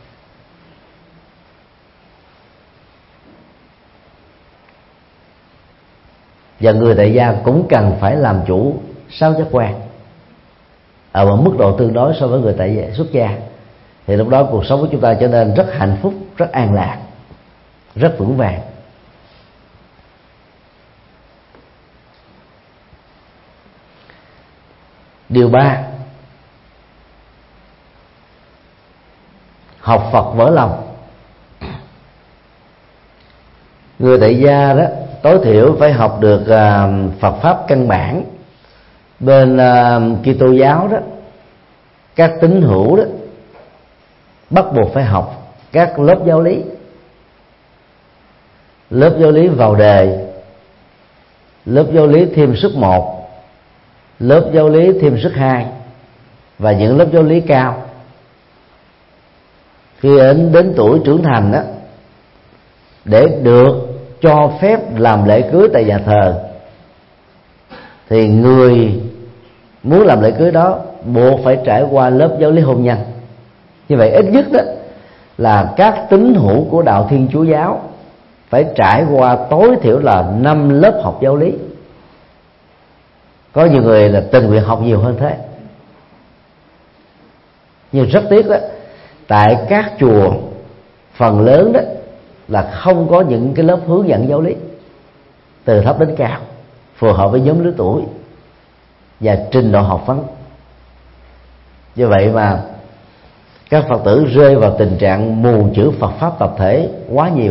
Và người tại gia cũng cần phải làm chủ sáu giác quan ở một mức độ tương đối so với người tại gia xuất gia. Thì lúc đó cuộc sống của chúng ta trở nên rất hạnh phúc, rất an lạc, rất vững vàng. Điều ba, học Phật vỡ lòng. Người tại gia đó tối thiểu phải học được uh, Phật pháp căn bản. Bên uh, Kitô giáo đó, các tín hữu đó bắt buộc phải học các lớp giáo lý. Lớp giáo lý vào đề, lớp giáo lý thêm sức một, lớp giáo lý thêm sức hai, và những lớp giáo lý cao. Khi đến, đến tuổi trưởng thành đó, để được cho phép làm lễ cưới tại nhà thờ, thì người muốn làm lễ cưới đó buộc phải trải qua lớp giáo lý hôn nhân. Như vậy ít nhất đó là các tín hữu của đạo Thiên Chúa giáo phải trải qua tối thiểu là năm lớp học giáo lý. Có nhiều người là tình nguyện học nhiều hơn thế, Nhưng rất tiếc đó, tại các chùa phần lớn đó là không có những cái lớp hướng dẫn giáo lý từ thấp đến cao phù hợp với nhóm lứa tuổi và trình độ học vấn. Do vậy mà các Phật tử rơi vào tình trạng mù chữ Phật pháp tập thể quá nhiều.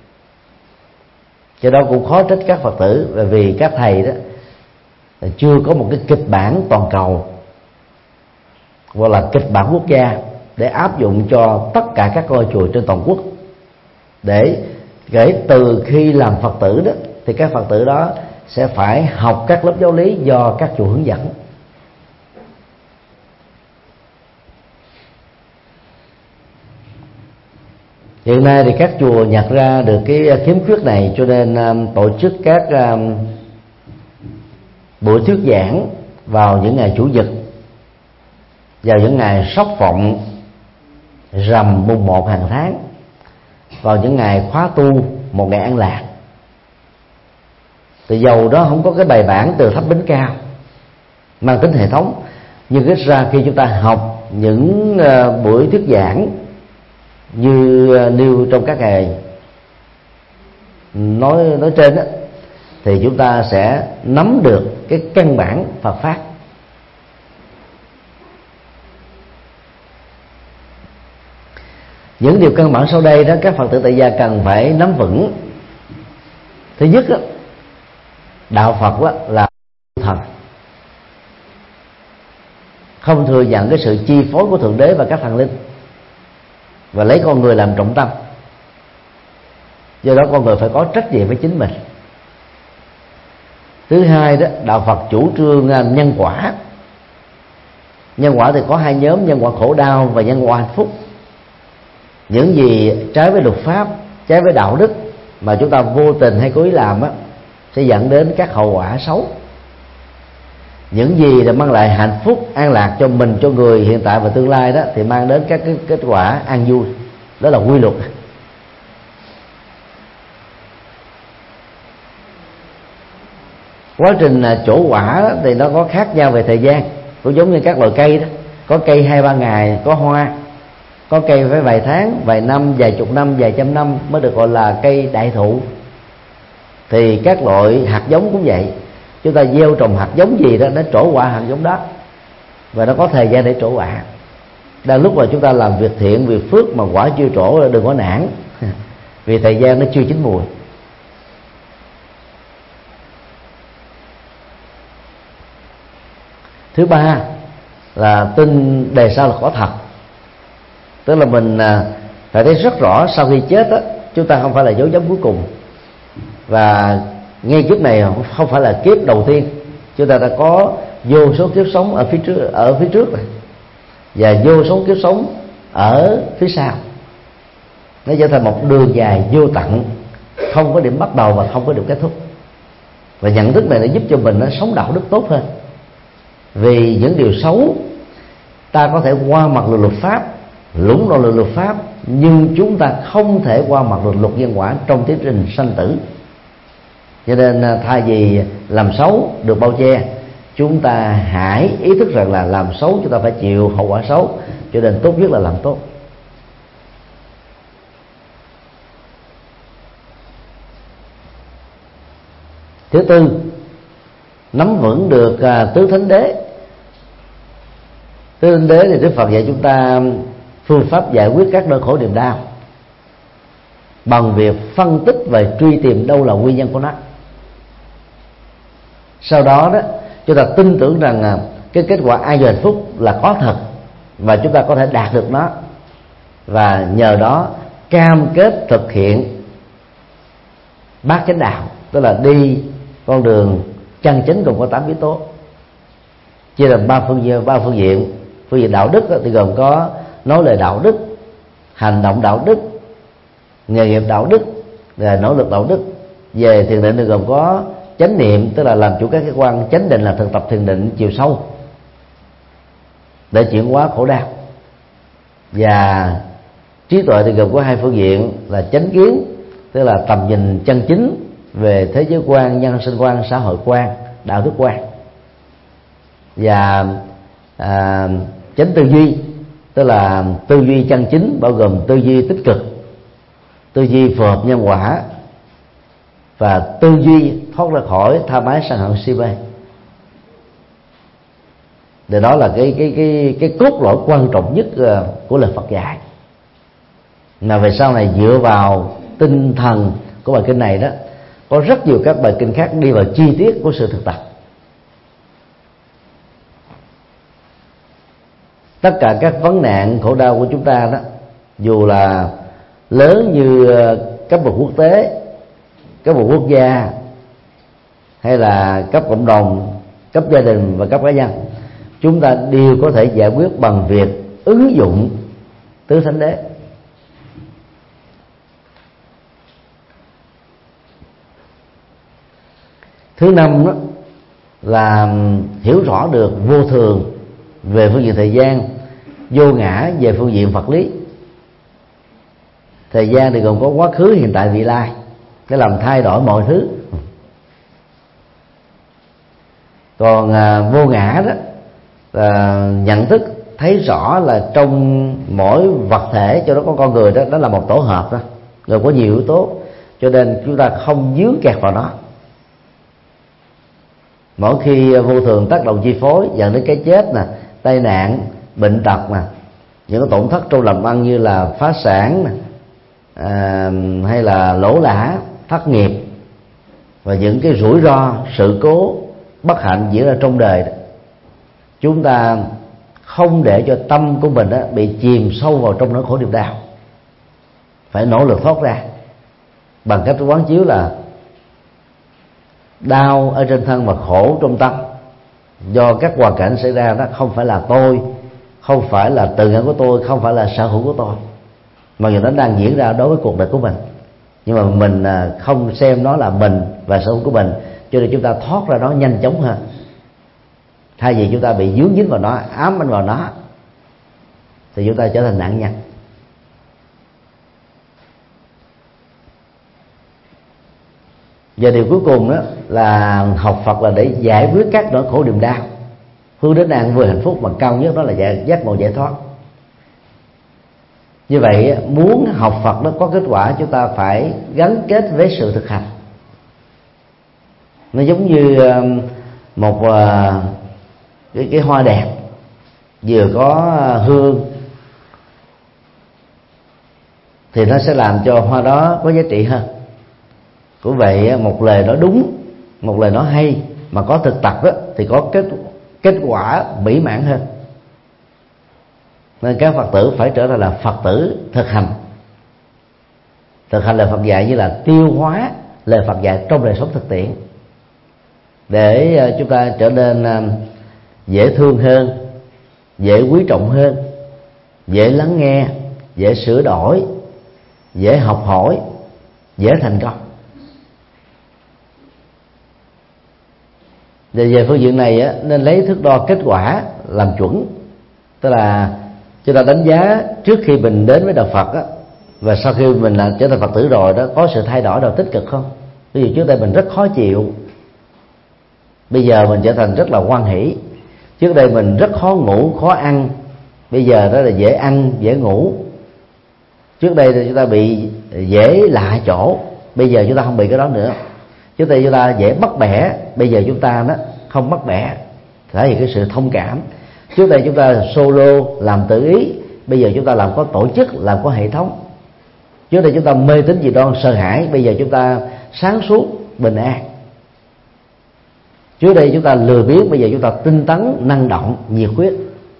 Cho đó cũng khó trách các Phật tử, bởi vì các thầy đó chưa có một cái kịch bản toàn cầu hoặc là kịch bản quốc gia để áp dụng cho tất cả các ngôi chùa trên toàn quốc. Để kể từ khi làm Phật tử đó thì các Phật tử đó sẽ phải học các lớp giáo lý do các chùa hướng dẫn. Hiện nay thì các chùa nhận ra được cái khiếm khuyết này, cho nên um, tổ chức các um, buổi thuyết giảng vào những ngày chủ nhật, vào những ngày sóc phộng rằm mùng một hàng tháng, vào những ngày khóa tu một ngày an lạc. Từ dầu đó không có cái bài bản từ thấp đến cao mang tính hệ thống, nhưng ít ra khi chúng ta học những uh, buổi thuyết giảng như nêu trong các ngày nói nói trên đó, thì chúng ta sẽ nắm được cái căn bản Phật pháp. Những điều căn bản sau đây đó các Phật tử tại gia cần phải nắm vững. Thứ nhất đó, đạo Phật đó là thần, không thừa nhận cái sự chi phối của Thượng Đế và các thần linh, và lấy con người làm trọng tâm. Do đó con người phải có trách nhiệm với chính mình. Thứ hai đó, đạo Phật chủ trương nhân quả. Nhân quả thì có hai nhóm: nhân quả khổ đau và nhân quả hạnh phúc. Những gì trái với luật pháp, trái với đạo đức mà chúng ta vô tình hay cố ý làm á, sẽ dẫn đến các hậu quả xấu. Những gì là mang lại hạnh phúc, an lạc cho mình, cho người hiện tại và tương lai đó, thì mang đến các cái kết quả an vui. Đó là quy luật. Quá trình trổ quả đó, thì nó có khác nhau về thời gian. Cũng giống như các loại cây đó, có cây hai ba ngày có hoa, có cây phải vài tháng, vài năm, vài chục năm, vài trăm năm mới được gọi là cây đại thụ. Thì các loại hạt giống cũng vậy. Chúng ta gieo trồng hạt giống gì đó, nó trổ quả hạt giống đó, và nó có thời gian để trổ quả. Đang lúc mà chúng ta làm việc thiện, việc phước mà quả chưa trổ, đừng có nản, vì thời gian nó chưa chín mùi. Thứ ba là tin đề sau là có thật. Tức là mình phải thấy rất rõ sau khi chết đó, chúng ta không phải là dấu chấm cuối cùng, và ngay kiếp này không phải là kiếp đầu tiên. Chúng ta đã có vô số kiếp sống ở phía trước, ở phía trước này, và vô số kiếp sống ở phía sau. Nó trở thành một đường dài vô tận, không có điểm bắt đầu và không có điểm kết thúc. Và nhận thức này nó giúp cho mình nó sống đạo đức tốt hơn. Vì những điều xấu ta có thể qua mặt được luật pháp, lũng đoạn được luật pháp, nhưng chúng ta không thể qua mặt được luật nhân quả trong tiến trình sanh tử. Cho nên thay vì làm xấu được bao che, chúng ta hãy ý thức rằng là làm xấu chúng ta phải chịu hậu quả xấu, cho nên tốt nhất là làm tốt. Thứ tư, nắm vững được uh, tứ thánh đế. Tứ thánh đế thì Đức Phật dạy chúng ta phương pháp giải quyết các nỗi khổ niềm đau bằng việc phân tích và truy tìm đâu là nguyên nhân của nó. Sau đó đó chúng ta tin tưởng rằng cái kết quả an vui hạnh phúc là có thật, và chúng ta có thể đạt được nó, và nhờ đó cam kết thực hiện bát chánh đạo, tức là đi con đường chân chính gồm có tám yếu tố, chia làm ba phương diện. Ba phương diện phương diện đạo đức thì gồm có nói lời đạo đức, hành động đạo đức, nghề nghiệp đạo đức và nỗ lực đạo đức. Về thiền định thì gồm có chánh niệm, tức là làm chủ các cái quan chánh định, là thực tập thiền định chiều sâu để chuyển hóa khổ đau. Và trí tuệ thì gồm có hai phương diện là chánh kiến, tức là tầm nhìn chân chính về thế giới quan, nhân sinh quan, xã hội quan, đạo đức quan. Và à, chánh tư duy, tức là tư duy chân chính, bao gồm tư duy tích cực, tư duy phù hợp nhân quả và tư duy thoát ra khỏi tha mái sân hận si mê. Để đó là cái cái cái cái cốt lõi quan trọng nhất của lời Phật dạy. Mà về sau này dựa vào tinh thần của bài kinh này đó, có rất nhiều các bài kinh khác đi vào chi tiết của sự thực tập. Tất cả các vấn nạn khổ đau của chúng ta đó, dù là lớn như cấp bậc quốc tế, cấp bậc quốc gia, hay là cấp cộng đồng, cấp gia đình và cấp cá nhân, chúng ta đều có thể giải quyết bằng việc ứng dụng tứ thánh đế. Thứ năm đó là hiểu rõ được vô thường về phương diện thời gian, vô ngã về phương diện vật lý. Thời gian thì gồm có quá khứ, hiện tại, vị lai, để làm thay đổi mọi thứ. Còn à, vô ngã đó là nhận thức thấy rõ là trong mỗi vật thể, cho nó có con người đó, đó là một tổ hợp đó, rồi có nhiều yếu tố, cho nên chúng ta không dướng kẹt vào nó. Mỗi khi vô thường tác động chi phối dẫn đến cái chết nè, tai nạn, bệnh tật nè, những cái tổn thất trong làm ăn như là phá sản nè, à, hay là lỗ lã, thất nghiệp, và những cái rủi ro, sự cố bất hạnh diễn ra trong đời đó, chúng ta không để cho tâm của mình đó bị chìm sâu vào trong nỗi khổ niềm đau, phải nỗ lực thoát ra bằng cách quán chiếu là đau ở trên thân và khổ trong tâm do các hoàn cảnh xảy ra đó không phải là tôi, không phải là tự ngã của tôi, không phải là sở hữu của tôi, mà dù nó đang diễn ra đối với cuộc đời của mình, nhưng mà mình không xem nó là mình và sở hữu của mình, cho nên chúng ta thoát ra nó nhanh chóng hơn, thay vì chúng ta bị dướng dính vào nó, ám ảnh vào nó, thì chúng ta trở thành nạn nhân. Và điều cuối cùng đó là học Phật là để giải quyết các nỗi khổ niềm đau, hướng đến an vui hạnh phúc, mà cao nhất đó là giác ngộ giải thoát. Như vậy muốn học Phật nó có kết quả, chúng ta phải gắn kết với sự thực hành. Nó giống như một cái, cái hoa đẹp, vừa có hương thì nó sẽ làm cho hoa đó có giá trị hơn. Cũng vậy, một lời nói đúng, một lời nói hay mà có thực tập đó, thì có kết kết quả mỹ mãn hơn. Nên các Phật tử phải trở thành là Phật tử thực hành. Thực hành lời Phật dạy như là tiêu hóa lời Phật dạy trong đời sống thực tiễn, để chúng ta trở nên dễ thương hơn, dễ quý trọng hơn, dễ lắng nghe, dễ sửa đổi, dễ học hỏi, dễ thành công. Về về phương diện này á, nên lấy thước đo kết quả làm chuẩn, tức là chúng ta đánh giá trước khi mình đến với đạo Phật á, và sau khi mình là trở thành Phật tử rồi đó, có sự thay đổi nào tích cực không? Ví dụ trước đây mình rất khó chịu, bây giờ mình trở thành rất là hoan hỷ. Trước đây mình rất khó ngủ, khó ăn, bây giờ đó là dễ ăn, dễ ngủ. Trước đây thì chúng ta bị dễ lạ chỗ, bây giờ chúng ta không bị cái đó nữa. Trước đây chúng ta dễ bắt bẻ, bây giờ chúng ta đó không bắt bẻ, thể hiện cái sự thông cảm. Trước đây chúng ta solo làm tự ý, bây giờ chúng ta làm có tổ chức, làm có hệ thống. Trước đây chúng ta mê tín dị đoan, sợ hãi, bây giờ chúng ta sáng suốt, bình an. Trước đây chúng ta lười biếng, bây giờ chúng ta tinh tấn, năng động, nhiệt huyết.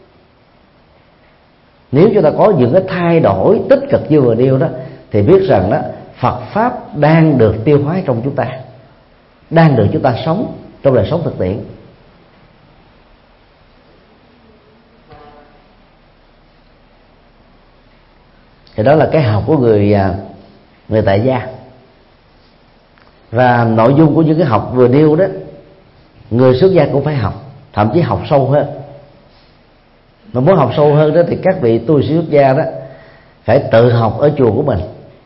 Nếu chúng ta có những cái thay đổi tích cực như vừa nêu đó, thì biết rằng đó Phật pháp đang được tiêu hóa trong chúng ta, đang được chúng ta sống trong đời sống thực tiễn. Thì đó là cái học của người người tại gia. Và nội dung của những cái học vừa nêu đó, người xuất gia cũng phải học, thậm chí học sâu hơn. Mà muốn học sâu hơn đó thì các vị tu sĩ xuất gia đó phải tự học ở chùa của mình,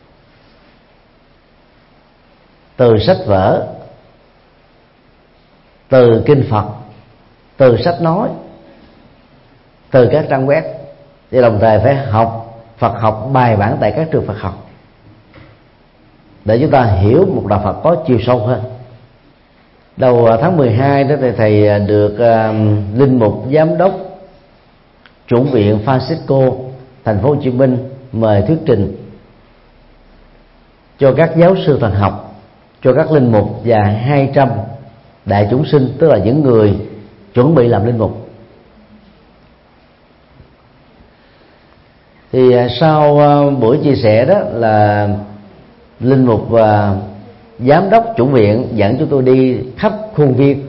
từ sách vở, từ kinh Phật, từ sách nói, từ các trang web. thì đồng thời phải học Phật học bài bản tại các trường Phật học, để chúng ta hiểu một đạo Phật có chiều sâu hơn. Đầu tháng mười hai đó thì thầy được uh, linh mục giám đốc chủng viện Francisco thành phố Hồ Chí Minh mời thuyết trình cho các giáo sư thần học, cho các linh mục và hai trăm đại chúng sinh, tức là những người chuẩn bị làm linh mục. Thì sau buổi chia sẻ đó là linh mục và giám đốc chủ viện dẫn chúng tôi đi khắp khuôn viên,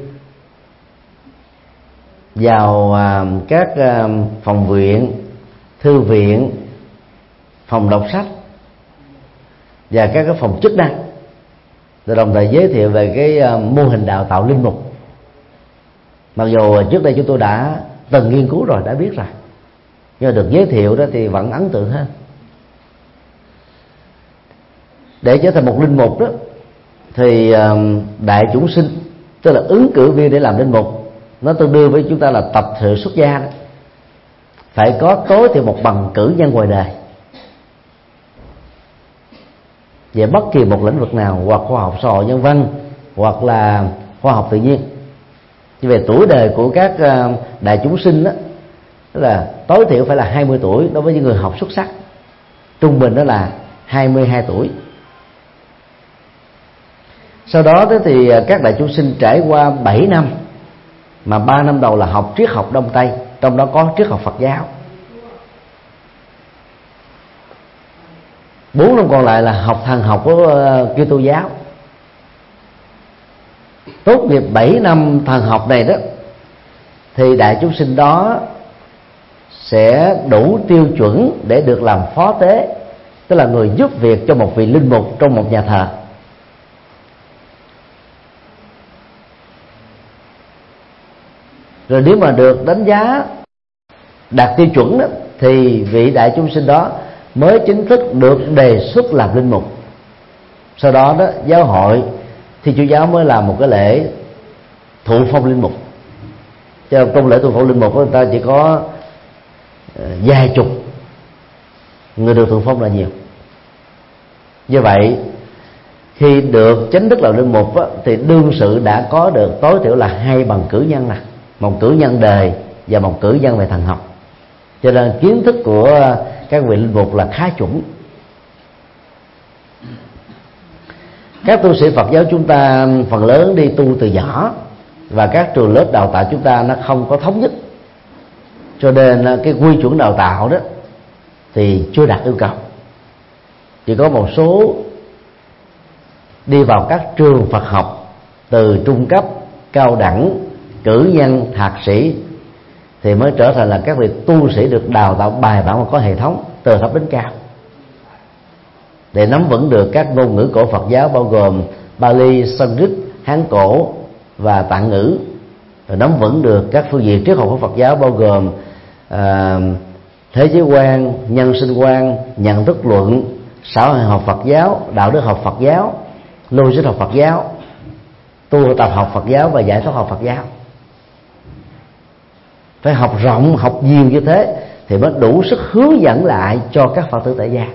vào các phòng viện, thư viện, phòng đọc sách và các cái phòng chức năng, rồi đồng thời giới thiệu về cái mô hình đào tạo linh mục. Mặc dù trước đây chúng tôi đã từng nghiên cứu rồi, đã biết rồi, nhưng mà được giới thiệu đó thì vẫn ấn tượng hơn. Để trở thành một linh mục đó thì đại chúng sinh, tức là ứng cử viên để làm linh mục, nó tương đương với chúng ta là tập sự xuất gia đó, phải có tối thiểu một bằng cử nhân ngoài đời về bất kỳ một lĩnh vực nào, hoặc khoa học xã hội nhân văn, hoặc là khoa học tự nhiên. Về tuổi đời của các đại chúng sinh đó, tức là tối thiểu phải là hai mươi tuổi đối với những người học xuất sắc, trung bình đó là hai mươi hai tuổi. Sau đó thì các đại chúng sinh trải qua bảy năm, mà ba năm đầu là học triết học Đông Tây, trong đó có triết học Phật giáo. Bốn năm còn lại là học thần học của Kitô giáo. Tốt nghiệp bảy năm thần học này đó, thì đại chúng sinh đó sẽ đủ tiêu chuẩn để được làm phó tế, tức là người giúp việc cho một vị linh mục trong một nhà thờ. Rồi nếu mà được đánh giá đạt tiêu chuẩn đó, thì vị đại chúng sinh đó mới chính thức được đề xuất làm linh mục. Sau đó đó giáo hội Thiên Chúa giáo mới làm một cái lễ thụ phong linh mục. Cho trong lễ thụ phong linh mục của người ta chỉ có vài chục người được thụ phong là nhiều. Như vậy khi được chính thức làm linh mục á, thì đương sự đã có được tối thiểu là hai bằng cử nhân nè, một cử nhân đời và một cử nhân về thần học. Cho nên kiến thức của các vị linh mục là khá chuẩn. Các tu sĩ Phật giáo chúng ta phần lớn đi tu từ nhỏ, và các trường lớp đào tạo chúng ta nó không có thống nhất, cho nên cái quy chuẩn đào tạo đó thì chưa đạt yêu cầu. Chỉ có một số đi vào các trường Phật học từ trung cấp, cao đẳng, cử nhân, thạc sĩ thì mới trở thành là các vị tu sĩ được đào tạo bài bản và có hệ thống từ thấp đến cao, để nắm vững được các ngôn ngữ cổ Phật giáo bao gồm Pali, Sanskrit, Hán cổ và Tạng ngữ, rồi nắm vững được các phương diện triết học của Phật giáo bao gồm à, thế giới quan, nhân sinh quan, nhận thức luận, xã hội học Phật giáo, đạo đức học Phật giáo, logic học Phật giáo, tu tập học Phật giáo và giải thoát học Phật giáo. Phải học rộng, học nhiều như thế thì mới đủ sức hướng dẫn lại cho các Phật tử tại gia.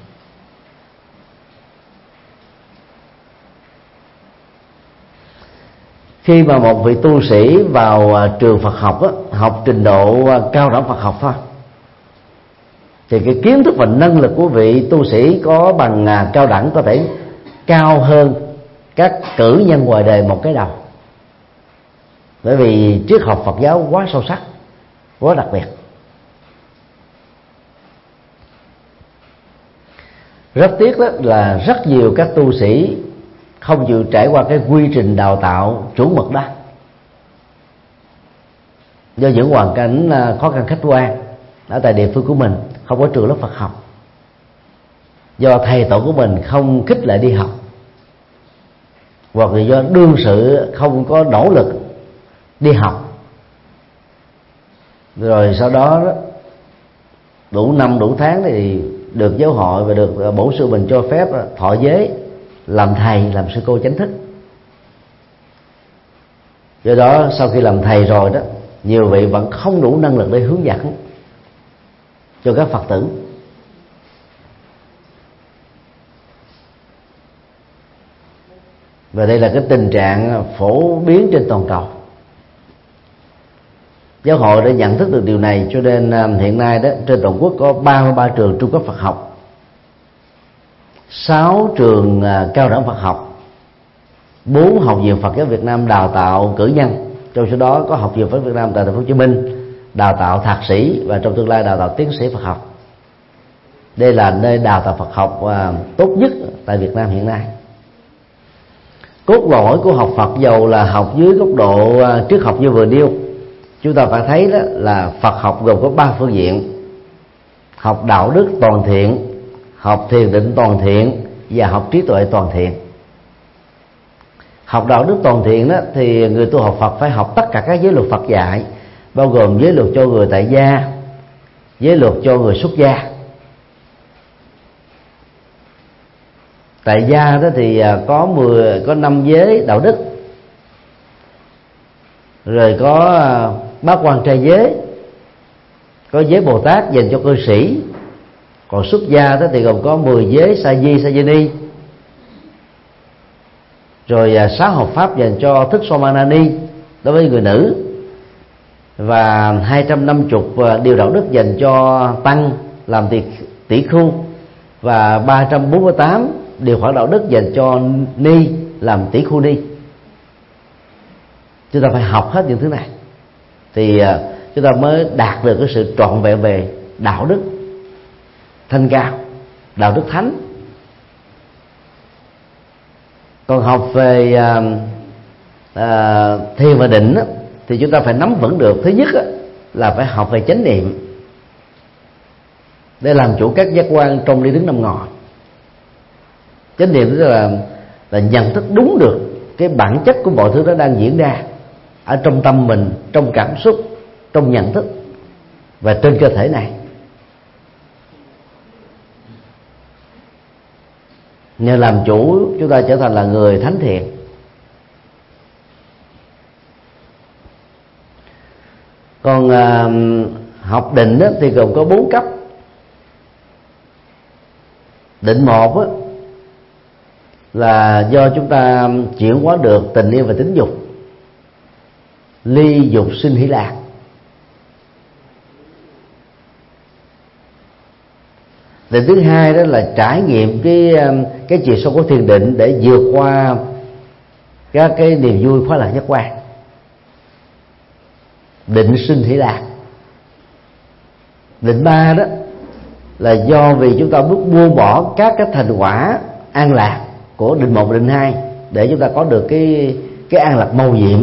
Khi mà một vị tu sĩ vào trường Phật học đó, học trình độ cao đẳng Phật học thôi, thì cái kiến thức và năng lực của vị tu sĩ có bằng cao đẳng có thể cao hơn các cử nhân ngoài đời một cái đầu. Bởi vì triết học Phật giáo quá sâu sắc, quá đặc biệt. Rất tiếc đó là rất nhiều các tu sĩ không chịu trải qua cái quy trình đào tạo chuẩn mực đó, do những hoàn cảnh khó khăn khách quan ở tại địa phương của mình, không có trường lớp Phật học, do thầy tổ của mình không khích lệ đi học, hoặc là do đương sự không có nỗ lực đi học, rồi sau đó, đó đủ năm đủ tháng thì được giáo hội và được bổn sư mình cho phép thọ giới làm thầy, làm sư cô chánh thức. Do đó sau khi làm thầy rồi đó, nhiều vị vẫn không đủ năng lực để hướng dẫn, cho các Phật tử. Và đây là cái tình trạng phổ biến trên toàn cầu. Giáo hội đã nhận thức được điều này, cho nên hiện nay đó trên toàn quốc có ba mươi ba trường trung cấp Phật học, sáu trường cao đẳng Phật học, bốn học viện Phật giáo Việt Nam đào tạo cử nhân, trong số đó có học viện Phật giáo Việt Nam tại thành phố Hồ Chí Minh đào tạo thạc sĩ và trong tương lai đào tạo tiến sĩ Phật học. Đây là nơi đào tạo Phật học tốt nhất tại Việt Nam hiện nay. Cốt lõi của học Phật dầu là học dưới góc độ triết học như vừa nêu, chúng ta phải thấy đó là Phật học gồm có ba phương diện: học đạo đức toàn thiện, học thiền định toàn thiện và học trí tuệ toàn thiện. Học đạo đức toàn thiện đó thì người tu học Phật phải học tất cả các giới luật Phật dạy, bao gồm giới luật cho người tại gia, giới luật cho người xuất gia. Tại gia đó thì có mười có năm giới đạo đức, rồi có bát quan trai giới, có giới Bồ Tát dành cho cư sĩ. Còn xuất gia đó thì gồm có mười giới sa di sa di ni, rồi sáu hợp pháp dành cho Thích Somanani đối với người nữ, và hai trăm năm mươi điều đạo đức dành cho tăng làm tỷ, tỷ khu, và ba trăm bốn mươi tám điều khoản đạo đức dành cho ni làm tỷ khu ni. Chúng ta phải học hết những thứ này thì chúng ta mới đạt được cái sự trọn vẹn về đạo đức thanh cao, đạo đức thánh. Còn học về à, à, thiền và định á, thì chúng ta phải nắm vững được. Thứ nhất á, là phải học về chánh niệm để làm chủ các giác quan trong đi đứng nằm ngồi. Chánh niệm tức là là nhận thức đúng được cái bản chất của mọi thứ đó đang diễn ra ở trong tâm mình, trong cảm xúc, trong nhận thức và trên cơ thể này. Nhờ làm chủ, chúng ta trở thành là người thánh thiện. Còn à, học định đó, thì gồm có bốn cấp. Định một đó, là do chúng ta chuyển hóa được tình yêu và tính dục, ly dục sinh hỷ lạc. Định thứ hai đó là trải nghiệm cái cái chiều sâu của thiền định để vượt qua các cái niềm vui khoái lạc giác quan. Định sinh hỷ lạc. Định ba đó là do vì chúng ta bước buông bỏ các cái thành quả an lạc của định một và định hai để chúng ta có được cái cái an lạc mầu nhiệm,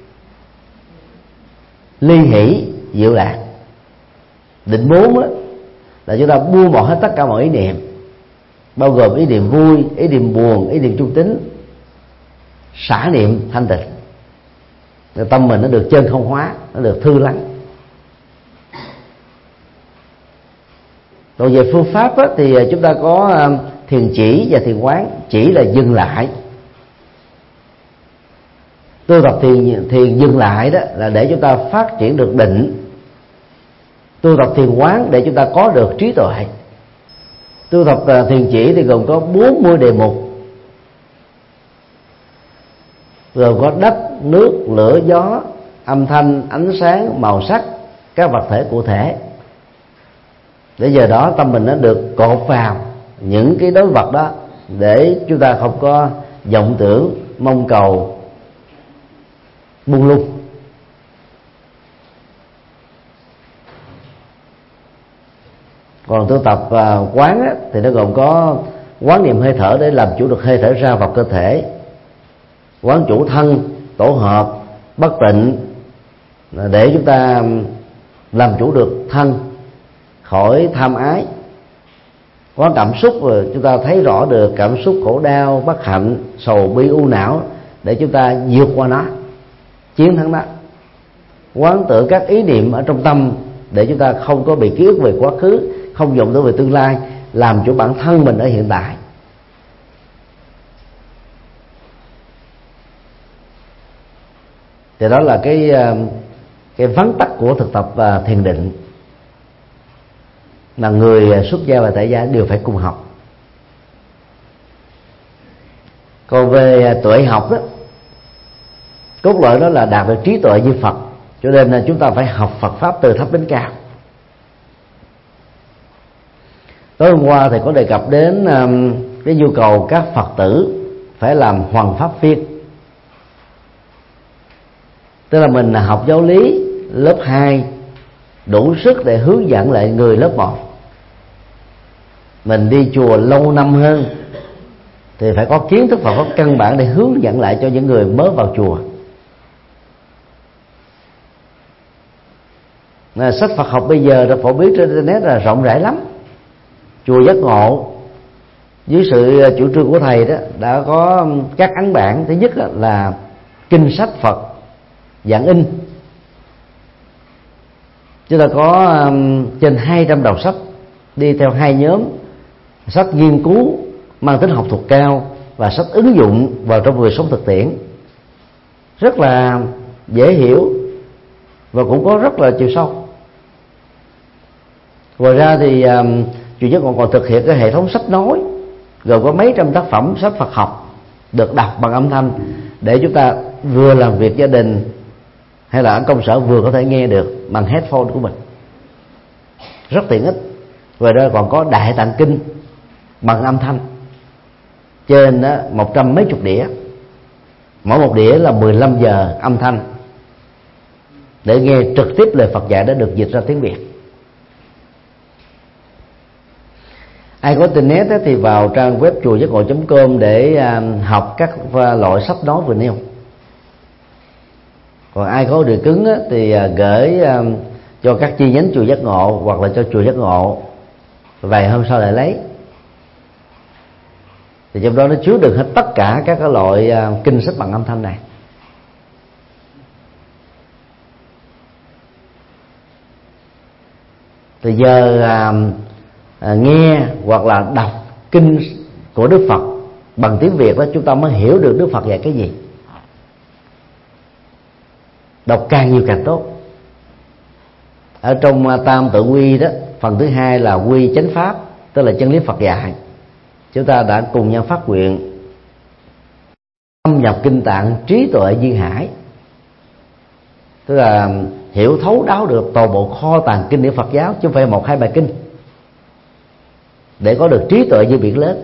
ly hỷ diệu lạc. Định bốn đó là chúng ta buông bỏ hết tất cả mọi ý niệm, bao gồm ý niệm vui, ý niệm buồn, ý niệm trung tính, xả niệm thanh tịnh. Tâm mình nó được chân không hóa, nó được thư lắng. Còn về phương pháp á, thì chúng ta có thiền chỉ và thiền quán. Chỉ là dừng lại. Tu tập thiền, thiền dừng lại đó là để chúng ta phát triển được định. Tu tập thiền quán để chúng ta có được trí tuệ. Tu tập thiền chỉ thì gồm có bốn mươi đề mục, gồm có đất, nước, lửa, gió, âm thanh, ánh sáng, màu sắc, các vật thể cụ thể. Để giờ đó tâm mình nó được cột vào những cái đối vật đó, để chúng ta không có vọng tưởng, mong cầu, buông lung. Còn tu tập uh, quán á, thì nó gồm có quán niệm hơi thở để làm chủ được hơi thở ra vào cơ thể, quán chủ thân, tổ hợp, bất tịnh để chúng ta làm chủ được thân khỏi tham ái, quán cảm xúc rồi chúng ta thấy rõ được cảm xúc khổ đau, bất hạnh, sầu bi, u não để chúng ta vượt qua nó, chiến thắng nó, quán tưởng các ý niệm ở trong tâm để chúng ta không có bị ký ức về quá khứ, không vọng tưởng về tương lai, làm chủ bản thân mình ở hiện tại. Thì đó là cái cái vắn tắt của thực tập thiền định. mà người xuất gia và tại gia đều phải cùng học. Còn về tuệ học đó, cốt lõi đó là đạt được trí tuệ như Phật, cho nên là chúng ta phải học Phật pháp từ thấp đến cao. Tối hôm qua thì có đề cập đến um, cái nhu cầu các Phật tử phải làm hoằng pháp viên, tức là mình học giáo lý lớp hai đủ sức để hướng dẫn lại người lớp một. Mình đi chùa lâu năm hơn thì phải có kiến thức Phật pháp căn bản để hướng dẫn lại cho những người mới vào chùa. Là sách Phật học bây giờ đã phổ biến trên internet là rộng rãi lắm. Chùa Giác Ngộ dưới sự chủ trương của thầy đó đã có các ấn bản. Thứ nhất là kinh sách Phật dạng in, chúng ta có um, trên hai trăm đầu sách đi theo hai nhóm: sách nghiên cứu mang tính học thuật cao và sách ứng dụng vào trong đời sống thực tiễn, rất là dễ hiểu và cũng có rất là chiều sâu. Ngoài ra thì um, Chùa Giác Ngộ còn thực hiện cái hệ thống sách nói gồm có mấy trăm tác phẩm sách Phật học được đọc bằng âm thanh, để chúng ta vừa làm việc gia đình hay là ở công sở vừa có thể nghe được bằng headphone của mình, rất tiện ích. Ngoài ra còn có Đại Tạng Kinh bằng âm thanh trên một trăm mấy chục đĩa, mỗi một đĩa là mười lăm giờ âm thanh để nghe trực tiếp lời Phật dạy đã được dịch ra tiếng Việt. Ai có internet thì vào trang web chùa giác ngộ chấm com để học các loại sách nói vừa nêu. Còn ai có điều cứng thì gửi cho các chi nhánh chùa Giác Ngộ hoặc là cho chùa Giác Ngộ, vài hôm sau lại lấy. Thì trong đó nó chứa được hết tất cả các loại kinh sách bằng âm thanh này. Từ giờ à, à, nghe hoặc là đọc kinh của Đức Phật bằng tiếng Việt đó, chúng ta mới hiểu được Đức Phật dạy cái gì. Đọc càng nhiều càng tốt. Ở trong Tam Tự Quy đó, phần thứ hai là quy chánh pháp, tức là chân lý Phật dạy. Chúng ta đã cùng nhau phát nguyện thâm nhập kinh tạng trí tuệ duyên hải, tức là hiểu thấu đáo được toàn bộ kho tàng kinh điển Phật giáo, chứ không phải một hai bài kinh, để có được trí tuệ như biển lớn.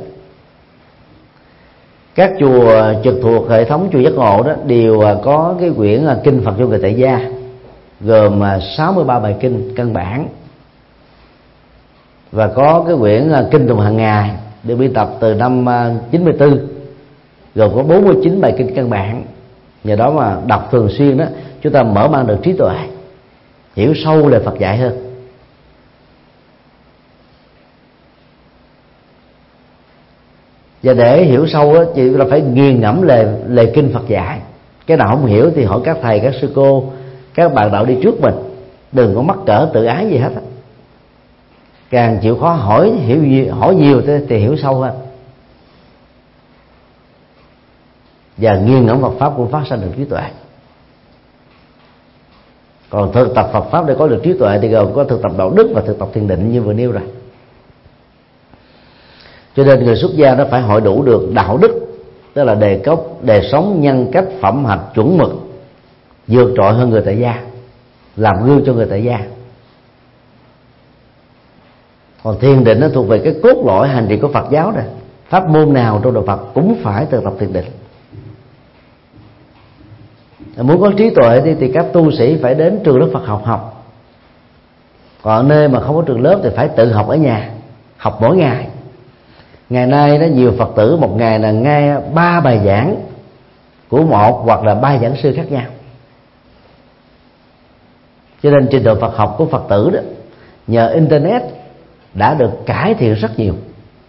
Các chùa trực thuộc hệ thống chùa Giác Ngộ đó đều có cái quyển kinh Phật cho người tại gia, gồm sáu mươi ba bài kinh căn bản, và có cái quyển kinh tụng hàng ngày được biên tập từ năm chín mươi tư, gồm có bốn mươi chín bài kinh căn bản. Nhờ đó mà đọc thường xuyên đó, chúng ta mở mang được trí tuệ, hiểu sâu lời Phật dạy hơn. Và để hiểu sâu đó, chỉ là phải nghiền ngẫm lời lời kinh Phật dạy. Cái nào không hiểu thì hỏi các thầy, các sư cô, các bạn đạo đi trước mình, đừng có mắc cỡ tự ái gì hết. Càng chịu khó hỏi, hiểu nhiều, hỏi nhiều thì hiểu sâu hơn, và nghiền ngẫm Phật pháp cũng phát sinh được trí tuệ. Còn thực tập Phật pháp để có được trí tuệ thì gồm có thực tập đạo đức và thực tập thiền định như vừa nêu rồi. Cho nên người xuất gia nó phải hội đủ được đạo đức, tức là đề cốc, đề sống, nhân cách, phẩm hạnh, chuẩn mực, vượt trội hơn người tại gia, làm gương cho người tại gia. Còn thiền định nó thuộc về cái cốt lõi hành trì của Phật giáo này. Pháp môn nào trong đạo Phật cũng phải thực tập thiền định. Muốn có trí tuệ thì, thì các tu sĩ phải đến trường lớp Phật học học. Còn nơi mà không có trường lớp thì phải tự học ở nhà, học mỗi ngày. Ngày nay đó nhiều Phật tử một ngày là nghe ba bài giảng của một hoặc là ba giảng sư khác nhau. Cho nên trình độ Phật học của Phật tử đó nhờ internet đã được cải thiện rất nhiều.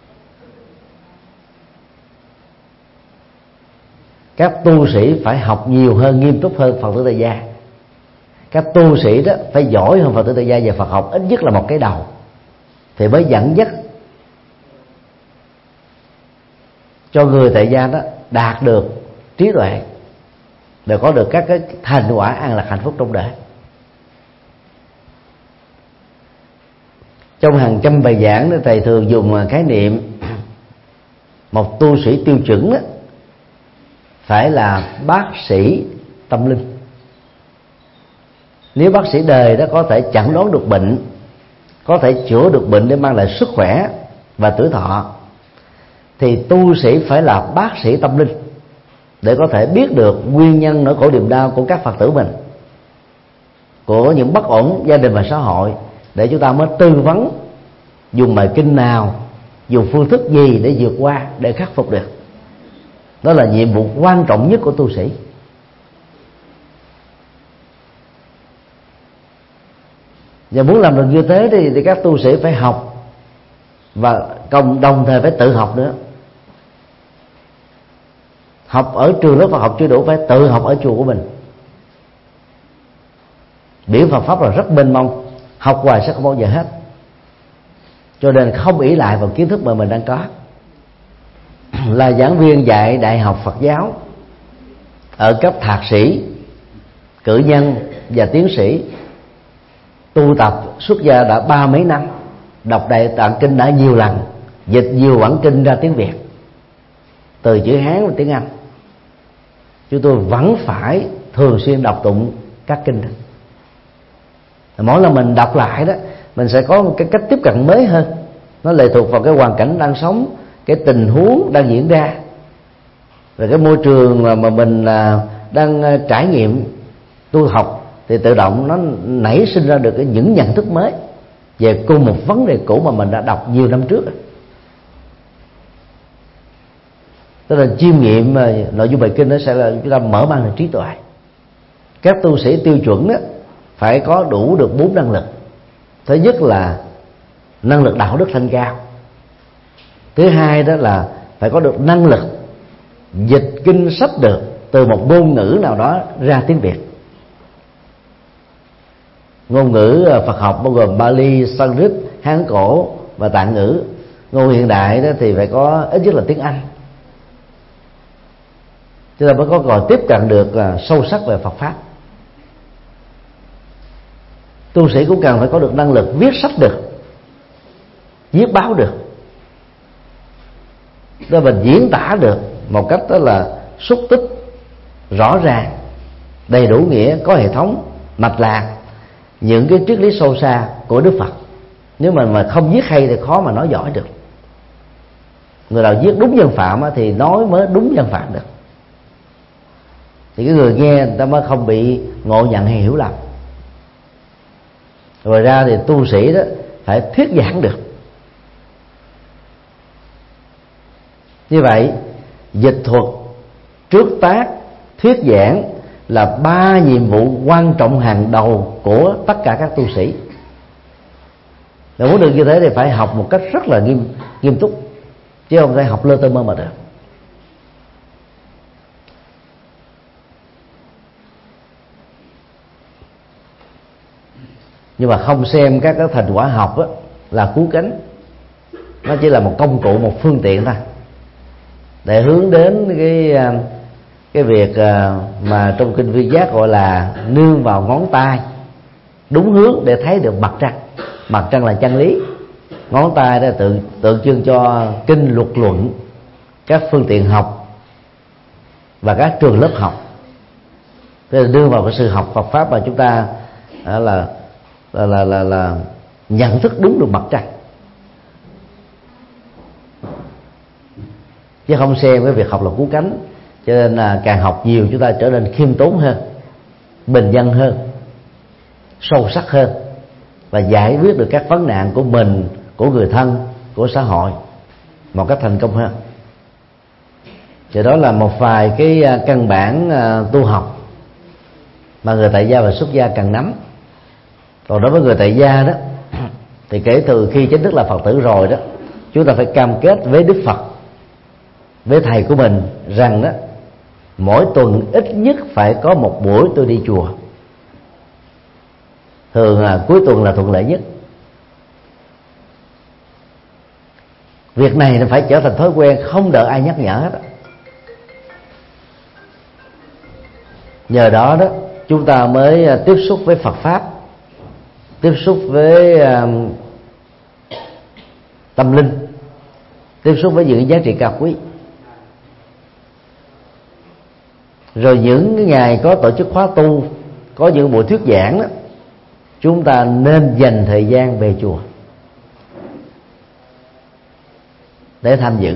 Các tu sĩ phải học nhiều hơn, nghiêm túc hơn Phật tử tại gia. Các tu sĩ đó phải giỏi hơn Phật tử tại gia về Phật học, ít nhất là một cái đầu, thì mới dẫn dắt cho người tại gia đó đạt được trí tuệ để có được các cái thành quả an lạc hạnh phúc trong đời. Trong hàng trăm bài giảng thầy thường dùng khái niệm một tu sĩ tiêu chuẩn đó, phải là bác sĩ tâm linh. Nếu bác sĩ đời đó có thể chẩn đoán được bệnh, có thể chữa được bệnh để mang lại sức khỏe và tuổi thọ, thì tu sĩ phải là bác sĩ tâm linh để có thể biết được nguyên nhân nỗi khổ niềm đau của các Phật tử mình, của những bất ổn gia đình và xã hội, để chúng ta mới tư vấn dùng bài kinh nào, dùng phương thức gì để vượt qua, để khắc phục được. Đó là nhiệm vụ quan trọng nhất của tu sĩ. Và muốn làm được như thế thì, thì các tu sĩ phải học, và cộng đồng thời phải tự học nữa. Học ở trường lớp Phật học chưa đủ, phải tự học ở chùa của mình. Biển Phật pháp là rất mênh mông, học hoài sẽ không bao giờ hết. Cho nên không ỷ lại vào kiến thức mà mình đang có. Là giảng viên dạy đại học Phật giáo ở cấp thạc sĩ, cử nhân và tiến sĩ, tu tập xuất gia đã ba mấy năm, đọc đại tạng kinh đã nhiều lần, dịch nhiều bản kinh ra tiếng Việt, từ chữ Hán và tiếng Anh. Chúng tôi vẫn phải thường xuyên đọc tụng các kinh đó. Mỗi lần mình đọc lại đó, mình sẽ có một cái cách tiếp cận mới hơn. Nó lệ thuộc vào cái hoàn cảnh đang sống, cái tình huống đang diễn ra, về cái môi trường mà, mà mình đang trải nghiệm tu học, thì tự động nó nảy sinh ra được cái những nhận thức mới về cùng một vấn đề cũ mà mình đã đọc nhiều năm trước. Tức là chiêm nghiệm nội dung bài kinh nó sẽ là chúng ta mở mang được trí tuệ. Các tu sĩ tiêu chuẩn đó phải có đủ được bốn năng lực. Thứ nhất là năng lực đạo đức thanh cao. Thứ hai đó là phải có được năng lực dịch kinh sách được từ một ngôn ngữ nào đó ra tiếng Việt. Ngôn ngữ Phật học bao gồm Bali, Sanskrit, Hán cổ và Tạng ngữ. Ngôn hiện đại đó thì phải có ít nhất là tiếng Anh. Chúng ta mới có còn tiếp cận được sâu sắc về Phật pháp. Tu sĩ cũng cần phải có được năng lực viết sách được, viết báo được, để mình diễn tả được một cách đó là xúc tích, rõ ràng, đầy đủ nghĩa, có hệ thống, mạch lạc những cái triết lý sâu xa của Đức Phật. Nếu mà mà không viết hay thì khó mà nói giỏi được. Người nào viết đúng nhân phạm thì nói mới đúng nhân phạm được, thì cái người nghe người ta mới không bị ngộ nhận hay hiểu lầm. Ngoài ra thì tu sĩ đó phải thuyết giảng được. Như vậy dịch thuật, trước tác, thuyết giảng là ba nhiệm vụ quan trọng hàng đầu của tất cả các tu sĩ. Để muốn được như thế thì phải học một cách rất là nghiêm nghiêm túc, chứ không thể học lơ tơ mơ mà được. Nhưng mà không xem các cái thành quả học đó là cứu cánh. Nó chỉ là một công cụ, một phương tiện thôi, để hướng đến cái cái việc mà trong kinh Viên Giác gọi là nương vào ngón tay đúng hướng để thấy được mặt trăng. Mặt trăng là chân lý, ngón tay đó tượng tượng trưng cho kinh, luật, luận, các phương tiện học và các trường lớp học. Thế là đưa vào cái sự học Phật pháp mà chúng ta là là là là, là nhận thức đúng được mặt trăng, chứ không xem cái việc học là cứu cánh. Cho nên là càng học nhiều chúng ta trở nên khiêm tốn hơn, bình dân hơn, sâu sắc hơn, và giải quyết được các vấn nạn của mình, của người thân, của xã hội một cách thành công hơn. Thì đó là một vài cái căn bản tu học mà người tại gia và xuất gia cần nắm. Còn đối với người tại gia đó, thì kể từ khi chính thức là Phật tử rồi đó, chúng ta phải cam kết với Đức Phật, với thầy của mình rằng đó, mỗi tuần ít nhất phải có một buổi tôi đi chùa. Thường là cuối tuần là thuận lợi nhất. Việc này nó phải trở thành thói quen, không đợi ai nhắc nhở hết. Nhờ đó đó chúng ta mới tiếp xúc với Phật pháp, tiếp xúc với tâm linh, tiếp xúc với những giá trị cao quý. Rồi những cái ngày có tổ chức khóa tu, có những buổi thuyết giảng đó, chúng ta nên dành thời gian về chùa để tham dự.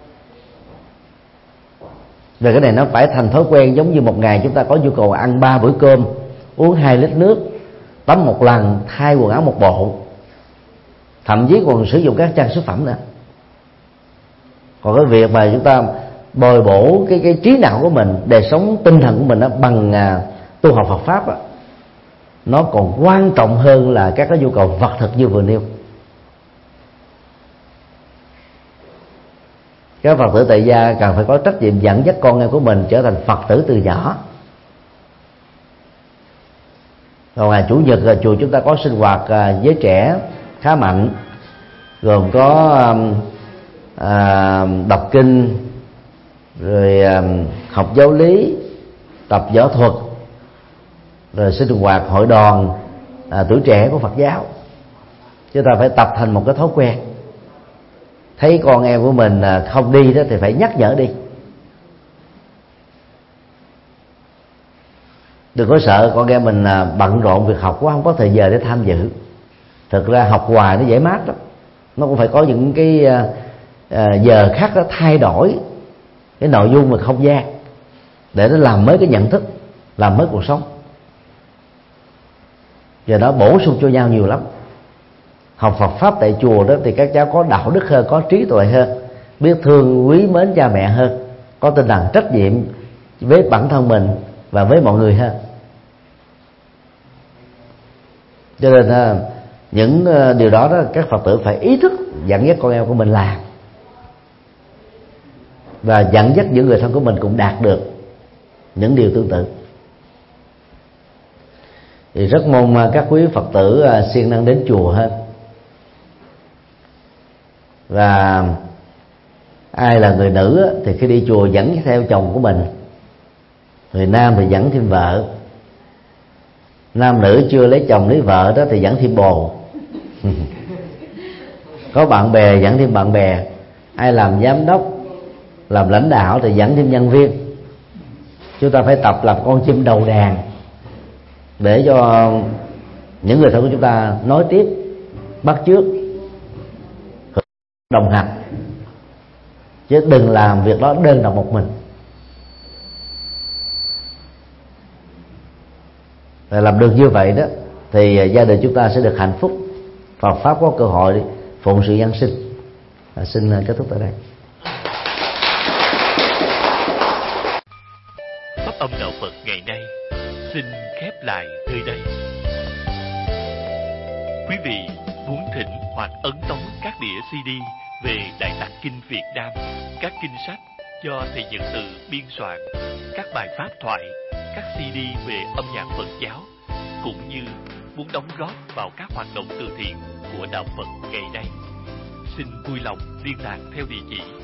Về cái này nó phải thành thói quen, giống như một ngày chúng ta có nhu cầu ăn ba bữa cơm, uống hai lít nước, tắm một lần, thay quần áo một bộ, thậm chí còn sử dụng các trang sức phẩm nữa. Còn cái việc mà chúng ta bồi bổ cái cái trí não của mình, đời sống tinh thần của mình đó, bằng à, tu học Phật pháp đó, nó còn quan trọng hơn là các cái nhu cầu vật thực như vừa nêu. Các Phật tử tại gia cần phải có trách nhiệm dẫn dắt con em của mình trở thành Phật tử từ nhỏ. Vào ngày Chủ nhật là chùa chúng ta có sinh hoạt với trẻ khá mạnh, gồm có à, đọc kinh, rồi à, học giáo lý, tập võ thuật, rồi sinh hoạt hội đoàn à, tuổi trẻ của Phật giáo. Chúng ta phải tập thành một cái thói quen. Thấy con em của mình không đi đó thì phải nhắc nhở đi. Đừng có sợ con em mình bận rộn việc học quá, không có thời giờ để tham dự. Thực ra học hoài nó dễ mát lắm. Nó cũng phải có những cái giờ khác đó thay đổi cái nội dung và không gian để nó làm mới cái nhận thức, làm mới cuộc sống. Giờ nó bổ sung cho nhau nhiều lắm. Học Phật pháp tại chùa đó thì các cháu có đạo đức hơn, có trí tuệ hơn, biết thương quý mến cha mẹ hơn, có tinh thần trách nhiệm với bản thân mình và với mọi người hơn. Cho nên những điều đó, đó các Phật tử phải ý thức dẫn dắt con em của mình làm, và dẫn dắt những người thân của mình cũng đạt được những điều tương tự. Thì rất mong các quý Phật tử siêng năng đến chùa hơn. Và ai là người nữ thì khi đi chùa dẫn theo chồng của mình, người nam thì dẫn thêm vợ, nam nữ chưa lấy chồng lấy vợ đó thì dẫn thêm bồ. Có bạn bè dẫn thêm bạn bè, ai làm giám đốc, làm lãnh đạo thì dẫn thêm nhân viên. Chúng ta phải tập làm con chim đầu đàn để cho những người thân của chúng ta nói tiếp, bắt chước, đồng hành, chứ đừng làm việc đó đơn độc một mình. Và làm được như vậy đó thì gia đình chúng ta sẽ được hạnh phúc, Phật pháp có cơ hội phụng sự nhân sinh. À, xin kết thúc tại đây. Pháp âm đạo Phật ngày nay xin khép lại nơi đây. Quý vị muốn thỉnh hoặc ấn tống các đĩa xê đê về Đại Tạng Kinh Việt Nam, các kinh sách do thầy Nhật Từ biên soạn, các bài pháp thoại, các xê đê về âm nhạc Phật giáo, cũng như muốn đóng góp vào các hoạt động từ thiện của đạo Phật ngày nay, xin vui lòng liên lạc theo địa chỉ